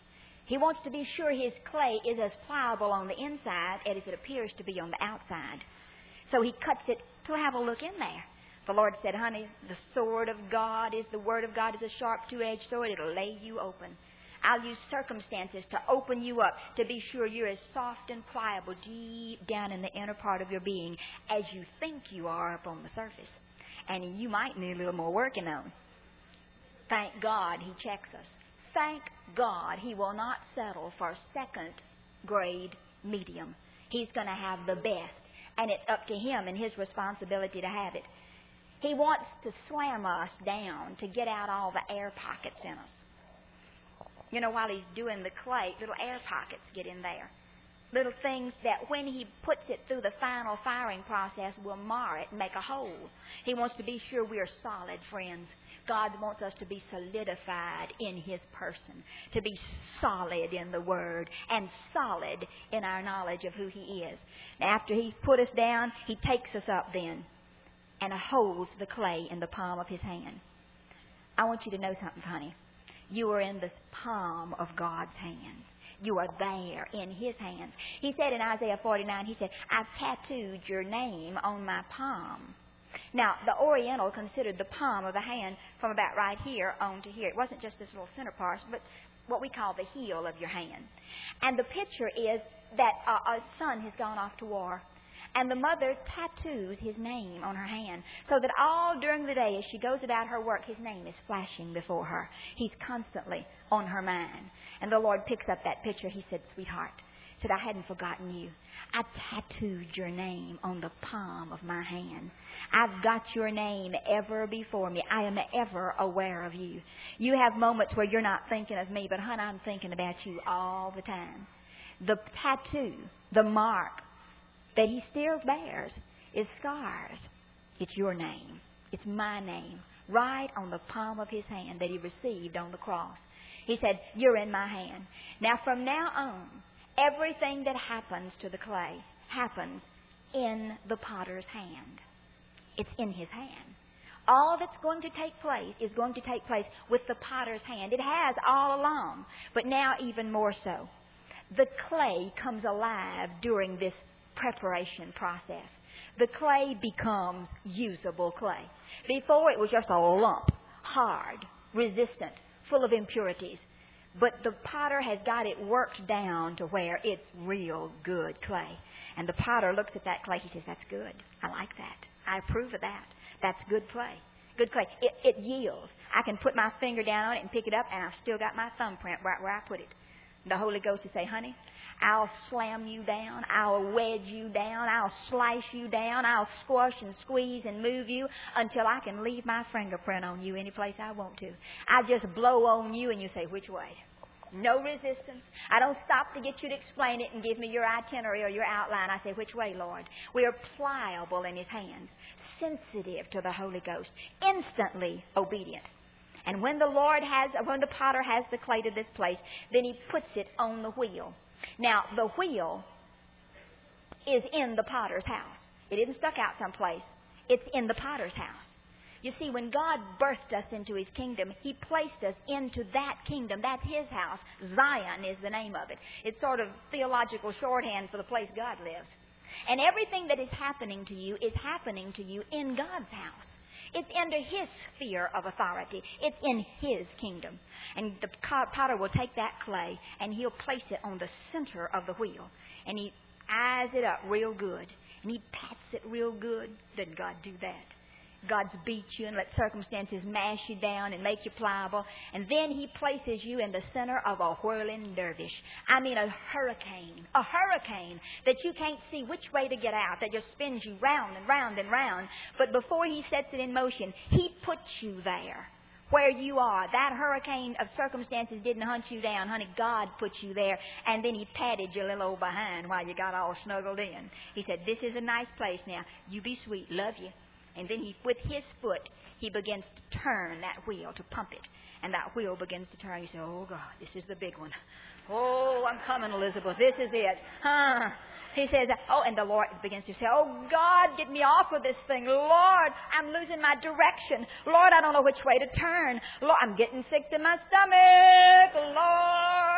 He wants to be sure his clay is as pliable on the inside as it appears to be on the outside. So he cuts it to have a look in there. The Lord said, honey, the sword of God is, the word of God is a sharp two-edged sword. It'll lay you open. I'll use circumstances to open you up, to be sure you're as soft and pliable deep down in the inner part of your being as you think you are up on the surface. And you might need a little more working on. Thank God he checks us. Thank God he will not settle for second grade medium. He's going to have the best. And it's up to him and his responsibility to have it. He wants to slam us down to get out all the air pockets in us. You know, while he's doing the clay, little air pockets get in there. Little things that when he puts it through the final firing process will mar it and make a hole. He wants to be sure we're solid, friends. God wants us to be solidified in his person, to be solid in the Word and solid in our knowledge of who he is. After he's put us down, he takes us up then and holds the clay in the palm of his hand. I want you to know something, honey. You are in the palm of God's hand. You are there in his hands. He said in Isaiah forty-nine, he said, I've tattooed your name on my palm. Now, the Oriental considered the palm of the hand from about right here on to here. It wasn't just this little center part, but what we call the heel of your hand. And the picture is that a, a son has gone off to war. And the mother tattoos his name on her hand so that all during the day as she goes about her work, his name is flashing before her. He's constantly on her mind. And the Lord picks up that picture. He said, sweetheart, said, I hadn't forgotten you. I tattooed your name on the palm of my hand. I've got your name ever before me. I am ever aware of you. You have moments where you're not thinking of me, but honey, I'm thinking about you all the time. The tattoo, the mark that he still bears is scars. It's your name. It's my name. Right on the palm of his hand that he received on the cross. He said, you're in my hand. Now from now on, everything that happens to the clay happens in the potter's hand. It's in his hand. All that's going to take place is going to take place with the potter's hand. It has all along, but now even more so. The clay comes alive during this preparation process. The clay becomes usable clay. Before it was just a lump, hard, resistant, full of impurities. But the potter has got it worked down to where it's real good clay. And the potter looks at that clay. He says, that's good. I like that. I approve of that. That's good clay. Good clay. It, it yields. I can put my finger down on it and pick it up, and I've still got my thumbprint right where I put it. The Holy Ghost will say, honey, I'll slam you down. I'll wedge you down. I'll slice you down. I'll squash and squeeze and move you until I can leave my fingerprint on you any place I want to. I just blow on you and you say, which way? No resistance. I don't stop to get you to explain it and give me your itinerary or your outline. I say, which way, Lord? We are pliable in his hands, sensitive to the Holy Ghost, instantly obedient. And when the Lord has, when the potter has the clay to this place, then he puts it on the wheel. Now, the wheel is in the potter's house. It isn't stuck out someplace. It's in the potter's house. You see, when God birthed us into his kingdom, he placed us into that kingdom. That's his house. Zion is the name of it. It's sort of theological shorthand for the place God lives. And everything that is happening to you is happening to you in God's house. It's under his sphere of authority. It's in his kingdom. And the potter will take that clay and he'll place it on the center of the wheel. And he eyes it up real good. And he pats it real good. Doesn't God do that? God's beat you and let circumstances mash you down and make you pliable. And then he places you in the center of a whirling dervish. I mean a hurricane. A hurricane that you can't see which way to get out. That just spins you round and round and round. But before he sets it in motion, he puts you there where you are. That hurricane of circumstances didn't hunt you down. Honey, God put you there. And then he patted your little old behind while you got all snuggled in. He said, this is a nice place now. You be sweet. Love you. And then he, with his foot, he begins to turn that wheel, to pump it. And that wheel begins to turn. You say, oh, God, this is the big one. Oh, I'm coming, Elizabeth. This is it. Huh? He says, oh, and the Lord begins to say, oh, God, get me off of this thing. Lord, I'm losing my direction. Lord, I don't know which way to turn. Lord, I'm getting sick to my stomach. Lord,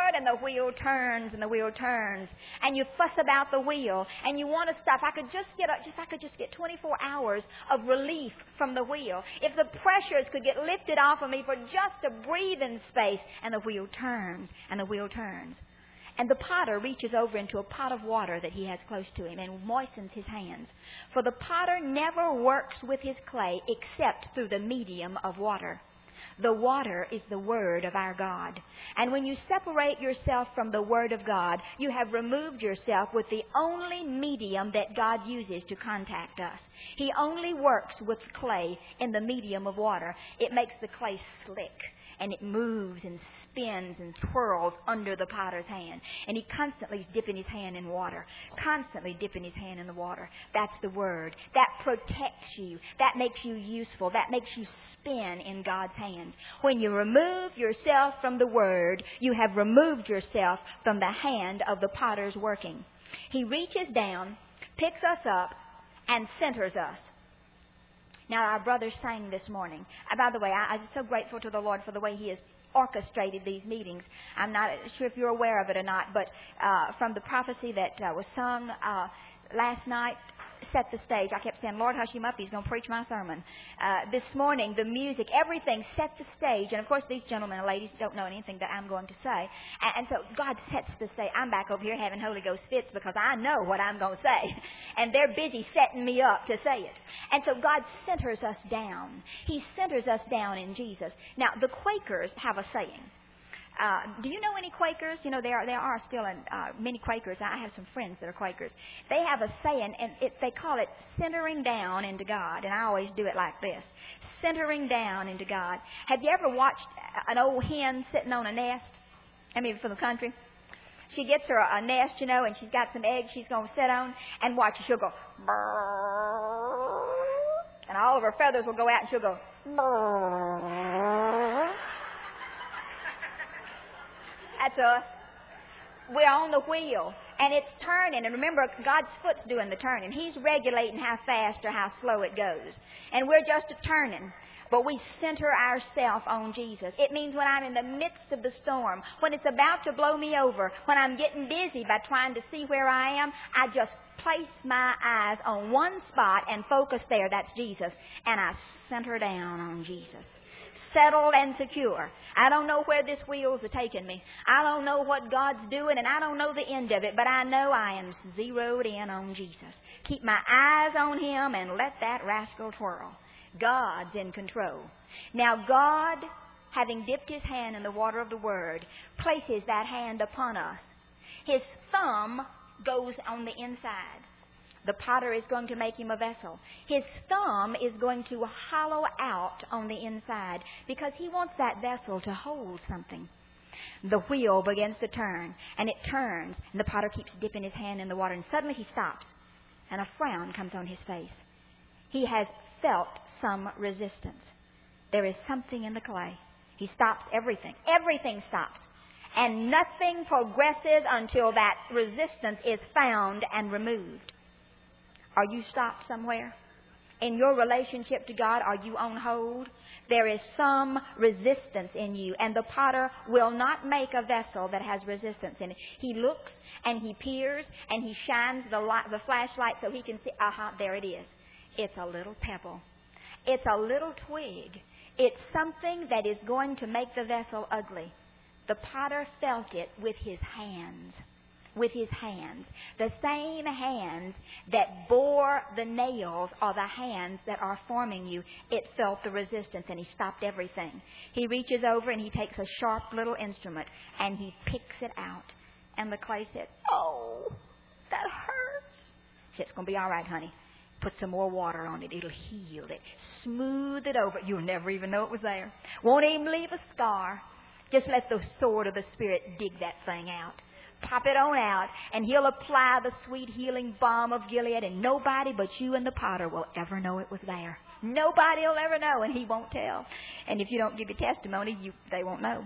Lord, and the wheel turns and the wheel turns. And you fuss about the wheel and you want to stop. I could just get, a, just, I could just get twenty-four hours of relief from the wheel. If the pressures could get lifted off of me for just a breathing space, and the wheel turns and the wheel turns. And the potter reaches over into a pot of water that he has close to him and moistens his hands. For the potter never works with his clay except through the medium of water. The water is the Word of our God. And when you separate yourself from the Word of God, you have removed yourself with the only medium that God uses to contact us. He only works with clay in the medium of water. It makes the clay slick, and it moves and spins and twirls under the potter's hand. And he constantly is dipping his hand in water. Constantly dipping his hand in the water. That's the Word. That protects you. That makes you useful. That makes you spin in God's hand. When you remove yourself from the Word, you have removed yourself from the hand of the potter's working. He reaches down, picks us up, and centers us. Now, our brothers sang this morning. And by the way, I, I'm so grateful to the Lord for the way He has orchestrated these meetings. I'm not sure if you're aware of it or not, but uh, from the prophecy that uh, was sung uh, last night, set the stage. I kept saying, Lord, hush him up. He's going to preach my sermon. Uh, this morning, the music, everything set the stage. And, of course, these gentlemen and ladies don't know anything that I'm going to say. And, and so God sets the stage. I'm back over here having Holy Ghost fits because I know what I'm going to say. And they're busy setting me up to say it. And so God centers us down. He centers us down in Jesus. Now, the Quakers have a saying. Uh, do you know any Quakers? You know, there are, there are still uh, many Quakers. I have some friends that are Quakers. They have a saying, and it, they call it centering down into God. And I always do it like this. Centering down into God. Have you ever watched an old hen sitting on a nest? I mean, from the country. She gets her a nest, you know, and she's got some eggs she's going to sit on. And watch her. She'll go, brrr, and all of her feathers will go out, and she'll go, brrr. That's us. We're on the wheel, and it's turning. And remember, God's foot's doing the turning. He's regulating how fast or how slow it goes. And we're just a turning. But we center ourselves on Jesus. It means when I'm in the midst of the storm, when it's about to blow me over, when I'm getting busy by trying to see where I am, I just place my eyes on one spot and focus there. That's Jesus. And I center down on Jesus. Settled and secure. I don't know where this wheels are taking me. I don't know what God's doing, and I don't know the end of it, but I know I am zeroed in on Jesus. Keep my eyes on Him and let that rascal twirl. God's in control. Now, God, having dipped His hand in the water of the Word, places that hand upon us. His thumb goes on the inside. The potter is going to make him a vessel. His thumb is going to hollow out on the inside because he wants that vessel to hold something. The wheel begins to turn, and it turns, and the potter keeps dipping his hand in the water, and suddenly he stops, and a frown comes on his face. He has felt some resistance. There is something in the clay. He stops everything. Everything stops. And nothing progresses until that resistance is found and removed. Are you stopped somewhere? In your relationship to God, are you on hold? There is some resistance in you, and the potter will not make a vessel that has resistance in it. He looks and he peers and he shines the light, the flashlight so he can see, aha, there it is. It's a little pebble. It's a little twig. It's something that is going to make the vessel ugly. The potter felt it with his hands. With his hands. The same hands that bore the nails are the hands that are forming you. It felt the resistance, and he stopped everything. He reaches over and he takes a sharp little instrument and he picks it out. And the clay said, oh, that hurts. He said, it's going to be all right, honey. Put some more water on it. It'll heal it. Smooth it over. You'll never even know it was there. Won't even leave a scar. Just let the sword of the Spirit dig that thing out. Pop it on out, and He'll apply the sweet healing balm of Gilead, and nobody but you and the potter will ever know it was there. Nobody will ever know, and He won't tell. And if you don't give your testimony, you they won't know.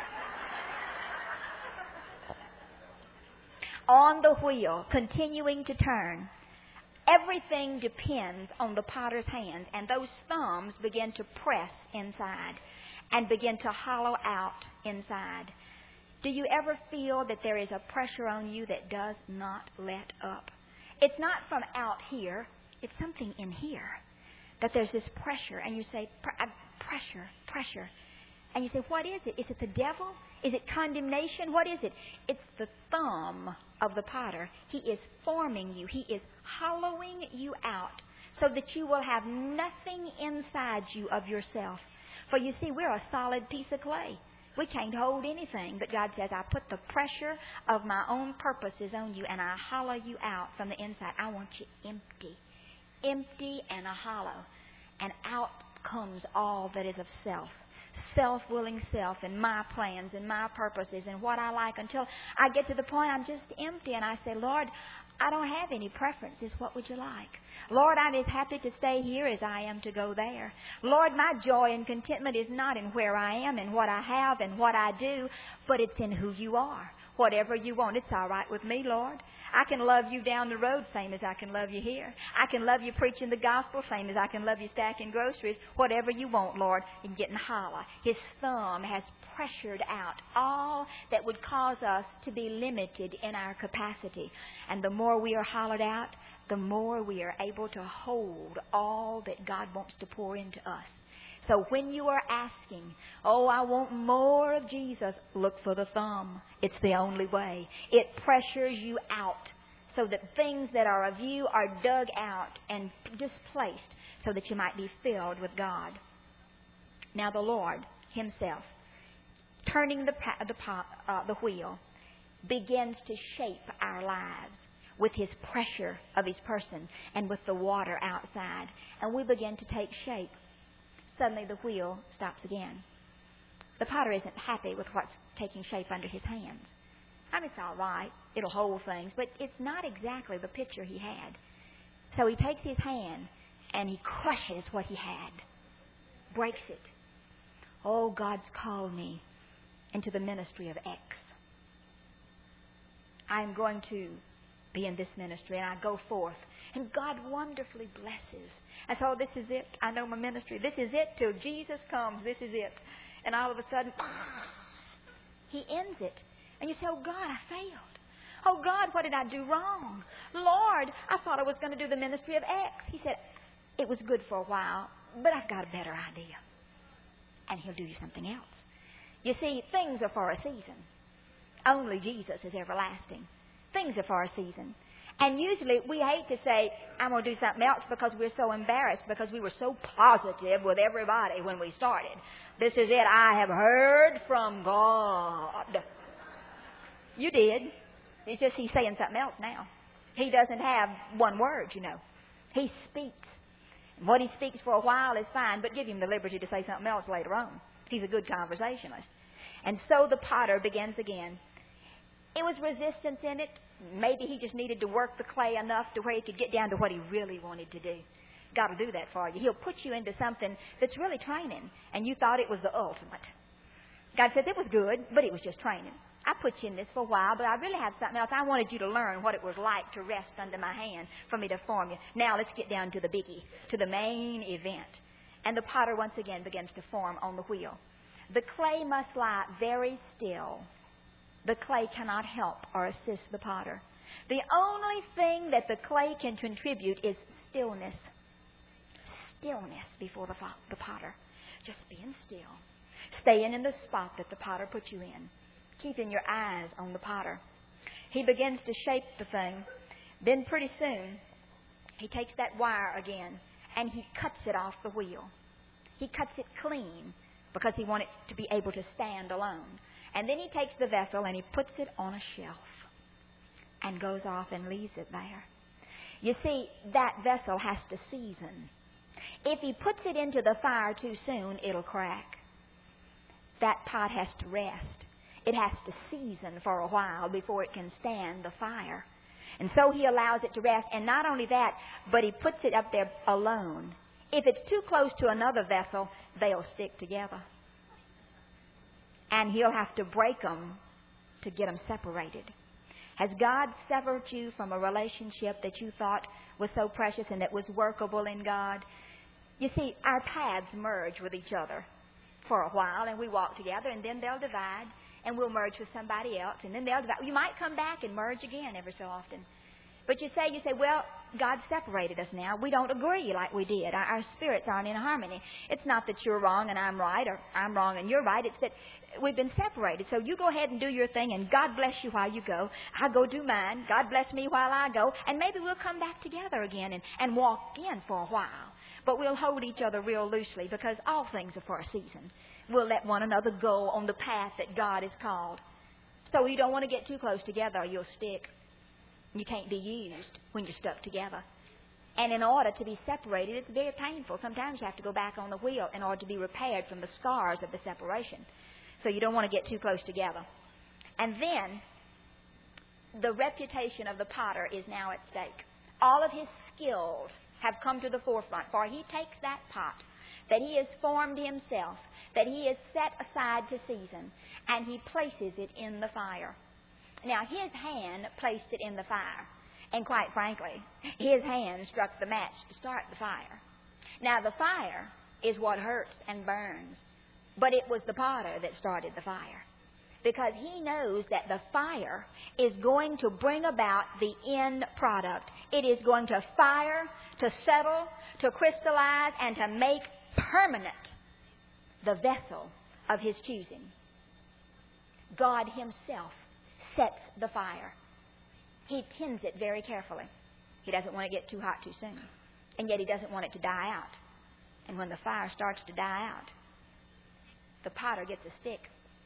On the wheel, continuing to turn, everything depends on the potter's hands, and those thumbs begin to press inside and begin to hollow out inside. Do you ever feel that there is a pressure on you that does not let up? It's not from out here. It's something in here. That there's this pressure, and you say, pressure, pressure. And you say, what is it? Is it the devil? Is it condemnation? What is it? It's the thumb of the potter. He is forming you. He is hollowing you out so that you will have nothing inside you of yourself. For you see, we're a solid piece of clay. We can't hold anything. But God says, I put the pressure of my own purposes on you, and I hollow you out from the inside. I want you empty. Empty and a hollow. And out comes all that is of self. Self-willing self and my plans and my purposes and what I like, until I get to the point I'm just empty, and I say, Lord, I don't have any preferences. What would you like? Lord, I'm as happy to stay here as I am to go there. Lord, my joy and contentment is not in where I am and what I have and what I do, but it's in who you are. Whatever you want, it's all right with me, Lord. I can love you down the road same as I can love you here. I can love you preaching the gospel same as I can love you stacking groceries. Whatever you want, Lord, and getting holler. His thumb has pressured out all that would cause us to be limited in our capacity. And the more we are hollered out, the more we are able to hold all that God wants to pour into us. So when you are asking, oh, I want more of Jesus, look for the thumb. It's the only way. It pressures you out so that things that are of you are dug out and displaced so that you might be filled with God. Now the Lord Himself, turning the, the, uh, the wheel, begins to shape our lives with His pressure of His person and with the water outside. And we begin to take shape. Suddenly the wheel stops again. The potter isn't happy with what's taking shape under his hands. I mean, it's all right. It'll hold things. But it's not exactly the picture he had. So he takes his hand and he crushes what he had. Breaks it. Oh, God's called me into the ministry of X. I'm going to be in this ministry, and I go forth. And God wonderfully blesses. And so this is it. I know my ministry. This is it till Jesus comes. This is it. And all of a sudden, He ends it. And you say, oh, God, I failed. Oh, God, what did I do wrong? Lord, I thought I was going to do the ministry of X. He said, it was good for a while, but I've got a better idea. And He'll do you something else. You see, things are for a season. Only Jesus is everlasting. Things are for a season. And usually we hate to say, I'm going to do something else, because we're so embarrassed, because we were so positive with everybody when we started. This is it. I have heard from God. You did. It's just He's saying something else now. He doesn't have one word, you know. He speaks. What He speaks for a while is fine, but give Him the liberty to say something else later on. He's a good conversationalist. And so the potter begins again. It was resistance in it. Maybe he just needed to work the clay enough to where he could get down to what he really wanted to do. God will do that for you. He'll put you into something that's really training, and you thought it was the ultimate. God said it was good, but it was just training. I put you in this for a while, but I really have something else. I wanted you to learn what it was like to rest under my hand for me to form you. Now let's get down to the biggie, to the main event. And the potter once again begins to form on the wheel. The clay must lie very still. The clay cannot help or assist the potter. The only thing that the clay can contribute is stillness. Stillness before the, the potter. Just being still. Staying in the spot that the potter put you in. Keeping your eyes on the potter. He begins to shape the thing. Then pretty soon, he takes that wire again and he cuts it off the wheel. He cuts it clean because he wanted it to be able to stand alone. And then he takes the vessel and he puts it on a shelf and goes off and leaves it there. You see, that vessel has to season. If he puts it into the fire too soon, it'll crack. That pot has to rest. It has to season for a while before it can stand the fire. And so he allows it to rest. And not only that, but he puts it up there alone. If it's too close to another vessel, they'll stick together. And he'll have to break them to get them separated. Has God severed you from a relationship that you thought was so precious and that was workable in God? You see, our paths merge with each other for a while, and we walk together, and then they'll divide. and we'll merge with somebody else, and then they'll divide. You might come back and merge again every so often. But you say, you say, well, God separated us now. We don't agree like we did. Our, our spirits aren't in harmony. It's not that you're wrong and I'm right, or I'm wrong and you're right. It's that we've been separated. So you go ahead and do your thing, and God bless you while you go. I'll go do mine. God bless me while I go. And maybe we'll come back together again and, and walk in for a while. But we'll hold each other real loosely, because all things are for a season. We'll let one another go on the path that God has called. So you don't want to get too close together or you'll stick. You can't be used when you're stuck together. And in order to be separated, it's very painful. Sometimes you have to go back on the wheel in order to be repaired from the scars of the separation. So you don't want to get too close together. And then, the reputation of the potter is now at stake. All of his skills have come to the forefront, for he takes that pot that he has formed himself, that he has set aside to season, and he places it in the fire. Now, his hand placed it in the fire. And quite frankly, his hand struck the match to start the fire. Now, the fire is what hurts and burns. But it was the potter that started the fire. Because he knows that the fire is going to bring about the end product. It is going to fire, to settle, to crystallize, and to make permanent the vessel of his choosing. God himself sets the fire. He tends it very carefully. He doesn't want to get too hot too soon. And yet he doesn't want it to die out. And when the fire starts to die out, the potter gets a stick.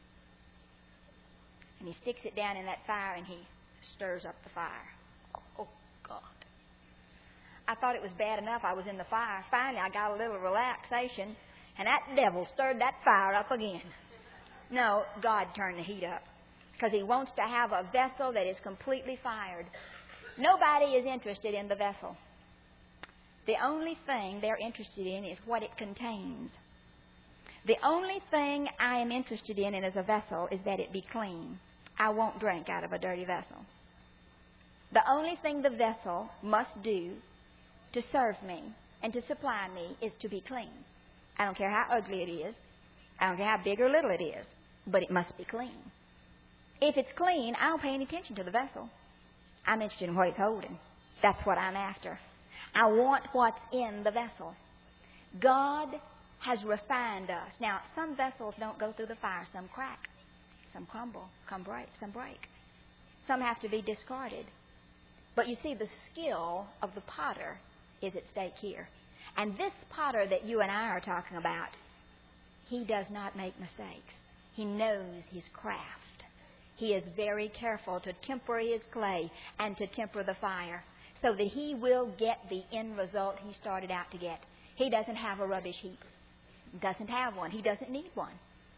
And he sticks it down in that fire and he stirs up the fire. Oh, God. I thought it was bad enough I was in the fire. Finally, I got a little relaxation, and that devil stirred that fire up again. No, God turned the heat up, because he wants to have a vessel that is completely fired. Nobody is interested in the vessel. The only thing they're interested in is what it contains. The only thing I am interested in as a vessel is that it be clean. I won't drink out of a dirty vessel. The only thing the vessel must do to serve me and to supply me is to be clean. I don't care how ugly it is. I don't care how big or little it is. But it must be clean. If it's clean, I don't pay any attention to the vessel. I'm interested in what it's holding. That's what I'm after. I want what's in the vessel. God has refined us. Now, some vessels don't go through the fire. Some crack. Some crumble. Some break. Some break. Some have to be discarded. But you see, the skill of the potter is at stake here. And this potter that you and I are talking about, he does not make mistakes. He knows his craft. He is very careful to temper his clay and to temper the fire so that he will get the end result he started out to get. He doesn't have a rubbish heap. Doesn't have one. He doesn't need one.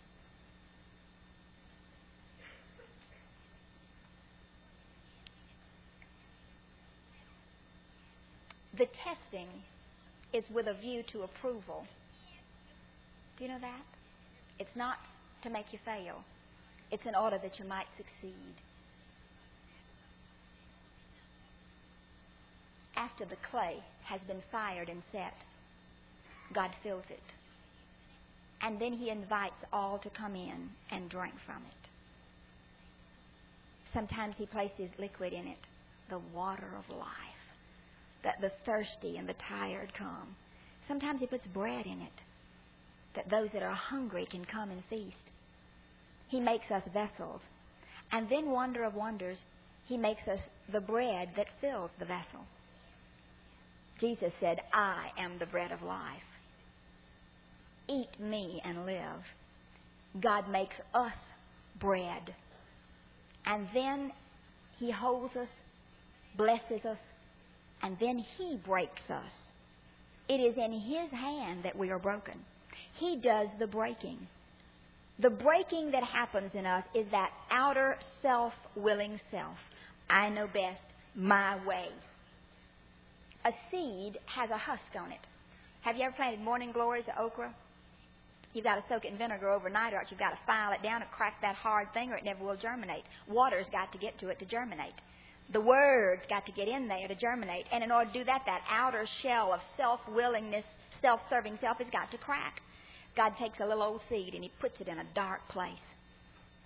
The testing is with a view to approval. Do you know that? It's not to make you fail. It's in order that you might succeed. After the clay has been fired and set, God fills it. And then he invites all to come in and drink from it. Sometimes he places liquid in it, the water of life, that the thirsty and the tired come. Sometimes he puts bread in it, that those that are hungry can come and feast. He makes us vessels. And then, wonder of wonders, he makes us the bread that fills the vessel. Jesus said, I am the bread of life. Eat me and live. God makes us bread. And then he holds us, blesses us, and then he breaks us. It is in his hand that we are broken. He does the breaking. The breaking that happens in us is that outer self-willing self. I know best, my way. A seed has a husk on it. Have you ever planted morning glories of okra? You've got to soak it in vinegar overnight, or else you've got to file it down and crack that hard thing, or it never will germinate. Water's got to get to it to germinate. The Word's got to get in there to germinate. And in order to do that, that outer shell of self-willingness, self-serving self has got to crack. God takes a little old seed and he puts it in a dark place.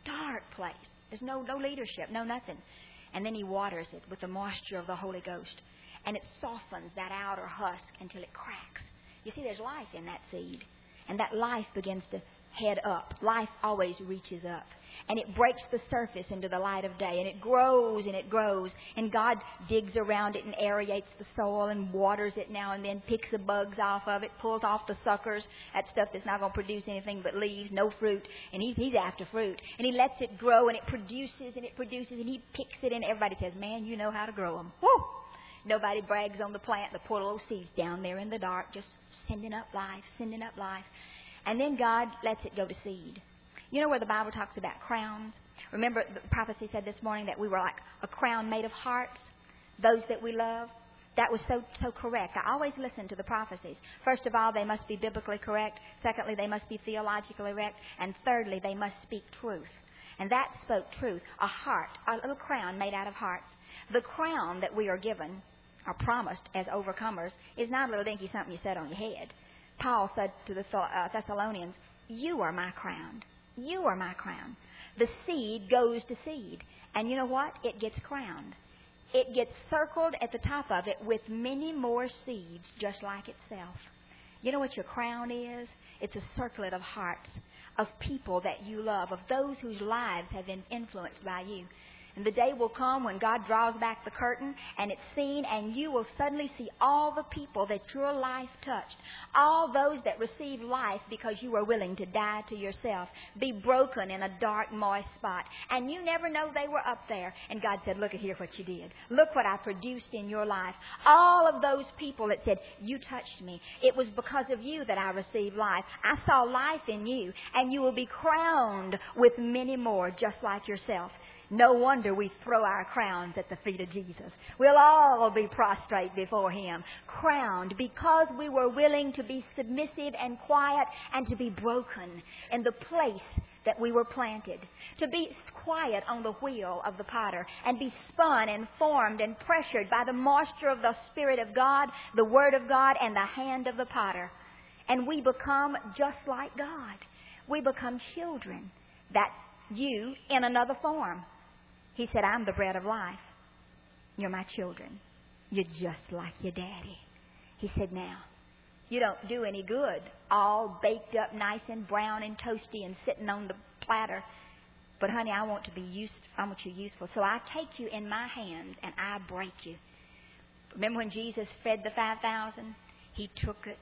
dark place. There's no, no leadership, no nothing. And then He waters it with the moisture of the Holy Ghost. And it softens that outer husk until it cracks. You see, there's life in that seed. And that life begins to head up. Life always reaches up. And it breaks the surface into the light of day. And it grows and it grows. And God digs around it and aerates the soil and waters it now and then, picks the bugs off of it, pulls off the suckers, that stuff that's not going to produce anything but leaves, no fruit. And he's, he's after fruit. And He lets it grow and it produces and it produces and He picks it and everybody says, man, you know how to grow them. Woo! Nobody brags on the plant, the poor little seeds down there in the dark, just sending up life, sending up life. And then God lets it go to seed. You know where the Bible talks about crowns? Remember the prophecy said this morning that we were like a crown made of hearts, those that we love? That was so so correct. I always listen to the prophecies. First of all, they must be biblically correct. Secondly, they must be theologically correct. And thirdly, they must speak truth. And that spoke truth. A heart, a little crown made out of hearts. The crown that we are given, or promised as overcomers, is not a little dinky something you set on your head. Paul said to the Thessalonians, you are my crown. You are my crown. The seed goes to seed. And you know what? It gets crowned. It gets circled at the top of it with many more seeds just like itself. You know what your crown is? It's a circlet of hearts, of people that you love, of those whose lives have been influenced by you. And the day will come when God draws back the curtain and it's seen, and you will suddenly see all the people that your life touched, all those that received life because you were willing to die to yourself, be broken in a dark, moist spot. And you never know they were up there. And God said, look at here what you did. Look what I produced in your life. All of those people that said, you touched me. It was because of you that I received life. I saw life in you, and you will be crowned with many more just like yourself. No wonder we throw our crowns at the feet of Jesus. We'll all be prostrate before Him, crowned because we were willing to be submissive and quiet and to be broken in the place that we were planted, to be quiet on the wheel of the potter and be spun and formed and pressured by the moisture of the Spirit of God, the Word of God, and the hand of the potter. And we become just like God. We become children. That's you in another form. He said, I'm the bread of life. You're my children. You're just like your daddy. He said, now, you don't do any good, all baked up nice and brown and toasty and sitting on the platter. But, honey, I want to be used, I want you useful. So I take you in my hands and I break you. Remember when Jesus fed the five thousand? He took it,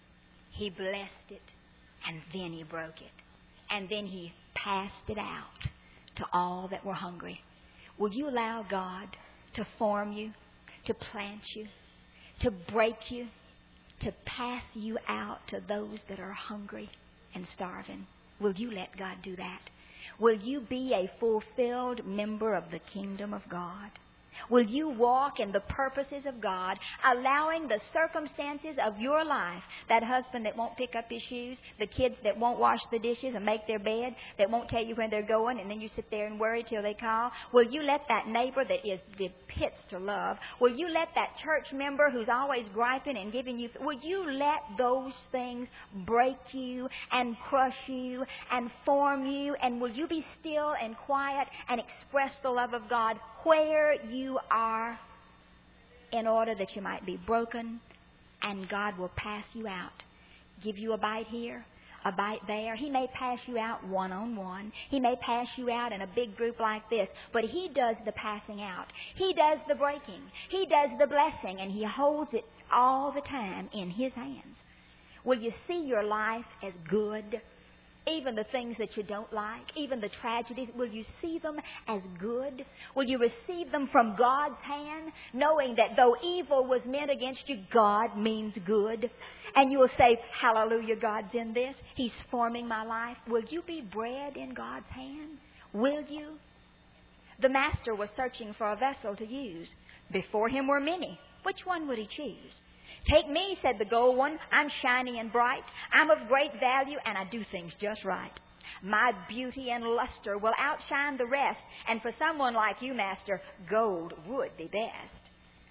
He blessed it, and then He broke it. And then He passed it out to all that were hungry. Will you allow God to form you, to plant you, to break you, to pass you out to those that are hungry and starving? Will you let God do that? Will you be a fulfilled member of the kingdom of God? Will you walk in the purposes of God, allowing the circumstances of your life, that husband that won't pick up his shoes, the kids that won't wash the dishes and make their bed, that won't tell you when they're going, and then you sit there and worry till they call? Will you let that neighbor that is the pits to love, will you let that church member who's always griping and giving you, will you let those things break you and crush you and form you? And will you be still and quiet and express the love of God where you are, in order that you might be broken, and God will pass you out. Give you a bite here, a bite there. He may pass you out one-on-one. He may pass you out in a big group like this, but He does the passing out. He does the breaking. He does the blessing, and He holds it all the time in His hands. Will you see your life as good? Even the things that you don't like, even the tragedies, will you see them as good? Will you receive them from God's hand, knowing that though evil was meant against you, God means good? And you will say, hallelujah, God's in this. He's forming my life. Will you be bread in God's hand? Will you? The master was searching for a vessel to use. Before him were many. Which one would he choose? Take me, said the gold one. I'm shiny and bright. I'm of great value, and I do things just right. My beauty and luster will outshine the rest, and for someone like you, Master, gold would be best.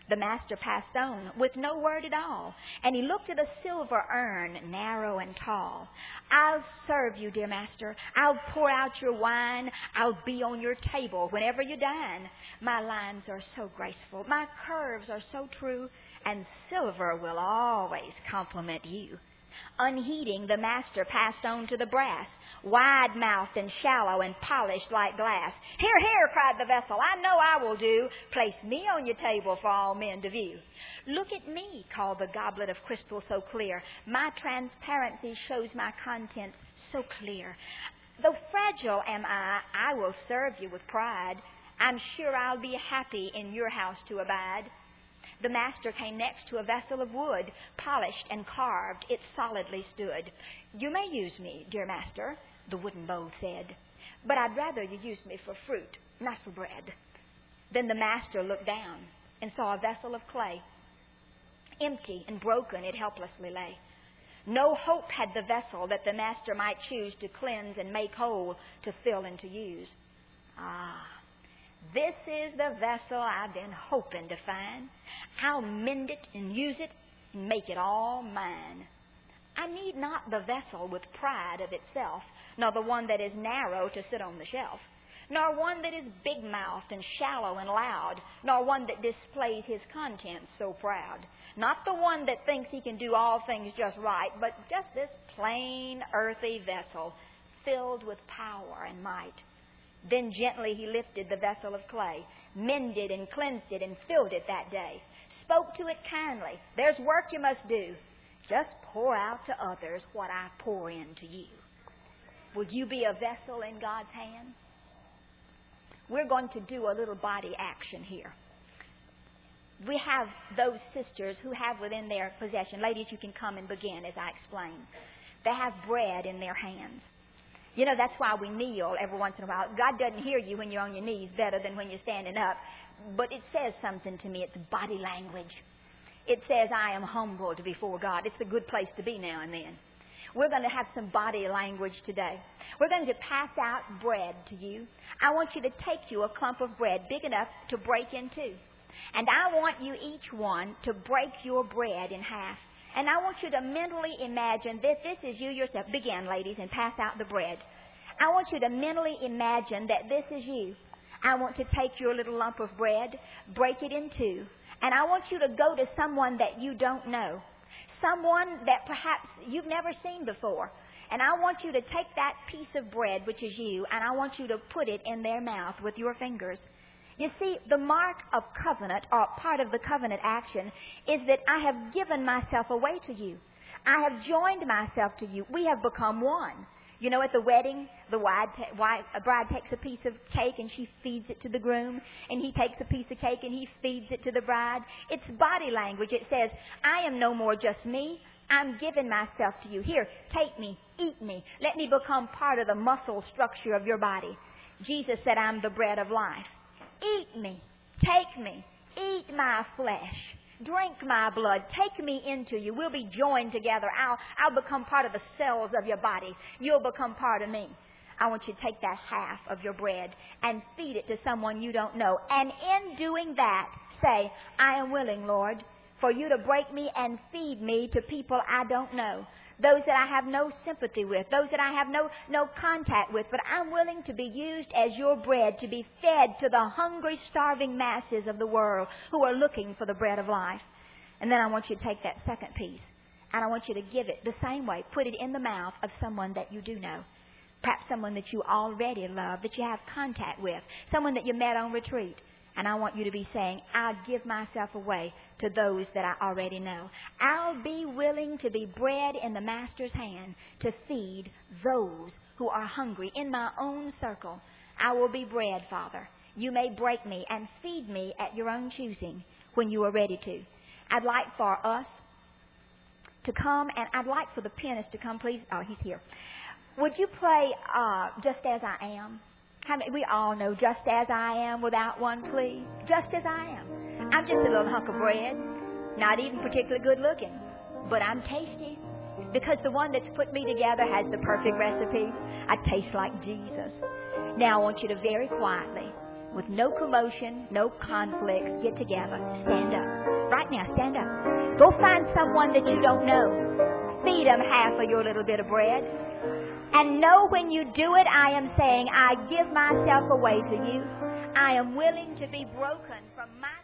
The master passed on with no word at all, and he looked at a silver urn, narrow and tall. I'll serve you, dear master. I'll pour out your wine. I'll be on your table whenever you dine. My lines are so graceful. My curves are so true, and silver will always compliment you. Unheeding, the master passed on to the brass, wide-mouthed and shallow and polished like glass. Here, here, cried the vessel, I know I will do. Place me on your table for all men to view. Look at me, called the goblet of crystal so clear. My transparency shows my contents so clear. Though fragile am I, I will serve you with pride. I'm sure I'll be happy in your house to abide. The master came next to a vessel of wood, polished and carved, it solidly stood. You may use me, dear master, the wooden bowl said, but I'd rather you use me for fruit, not for bread. Then the master looked down and saw a vessel of clay. Empty and broken it helplessly lay. No hope had the vessel that the master might choose to cleanse and make whole, to fill and to use. Ah, this is the vessel I've been hoping to find. I'll mend it and use it and make it all mine. I need not the vessel with pride of itself, nor the one that is narrow to sit on the shelf, nor one that is big-mouthed and shallow and loud, nor one that displays his contents so proud. Not the one that thinks he can do all things just right, but just this plain, earthy vessel filled with power and might. Then gently he lifted the vessel of clay, mended and cleansed it and filled it that day. Spoke to it kindly. There's work you must do. Just pour out to others what I pour into you. Would you be a vessel in God's hand? We're going to do a little body action here. We have those sisters who have within their possession. Ladies, you can come and begin as I explain. They have bread in their hands. You know, that's why we kneel every once in a while. God doesn't hear you when you're on your knees better than when you're standing up. But it says something to me. It's body language. It says, I am humbled before God. It's a good place to be now and then. We're going to have some body language today. We're going to pass out bread to you. I want you to take you a clump of bread big enough to break in two. And I want you each one to break your bread in half. And I want you to mentally imagine that this is you yourself. Begin, ladies, and pass out the bread. I want you to mentally imagine that this is you. I want to take your little lump of bread, break it in two, and I want you to go to someone that you don't know, someone that perhaps you've never seen before. And I want you to take that piece of bread, which is you, and I want you to put it in their mouth with your fingers. You see, the mark of covenant, or part of the covenant action, is that I have given myself away to you. I have joined myself to you. We have become one. You know, at the wedding, the bride, ta- bride takes a piece of cake and she feeds it to the groom, and he takes a piece of cake and he feeds it to the bride. It's body language. It says, I am no more just me. I'm giving myself to you. Here, take me, eat me. Let me become part of the muscle structure of your body. Jesus said, I'm the bread of life. Eat me, take me, eat my flesh, drink my blood, take me into you. We'll be joined together. I'll, I'll become part of the cells of your body. You'll become part of me. I want you to take that half of your bread and feed it to someone you don't know. And in doing that, say, I am willing, Lord, for you to break me and feed me to people I don't know. Those that I have no sympathy with, those that I have no, no contact with, but I'm willing to be used as your bread to be fed to the hungry, starving masses of the world who are looking for the bread of life. And then I want you to take that second piece, and I want you to give it the same way. Put it in the mouth of someone that you do know, perhaps someone that you already love, that you have contact with, someone that you met on retreat. And I want you to be saying, I'll give myself away to those that I already know. I'll be willing to be bread in the Master's hand to feed those who are hungry in my own circle. I will be bread, Father. You may break me and feed me at your own choosing when you are ready to. I'd like for us to come, and I'd like for the pianist to come, please. Oh, he's here. Would you play uh, Just As I Am? How many, we all know Just As I Am without one plea. Just as I am. I'm just a little hunk of bread, not even particularly good looking, but I'm tasty because the one that's put me together has the perfect recipe. I taste like Jesus. Now I want you to very quietly with no commotion, no conflicts, get together. Stand up. Right now, stand up. Go find someone that you don't know. Feed them half of your little bit of bread. And know when you do it, I am saying, I give myself away to you. I am willing to be broken from my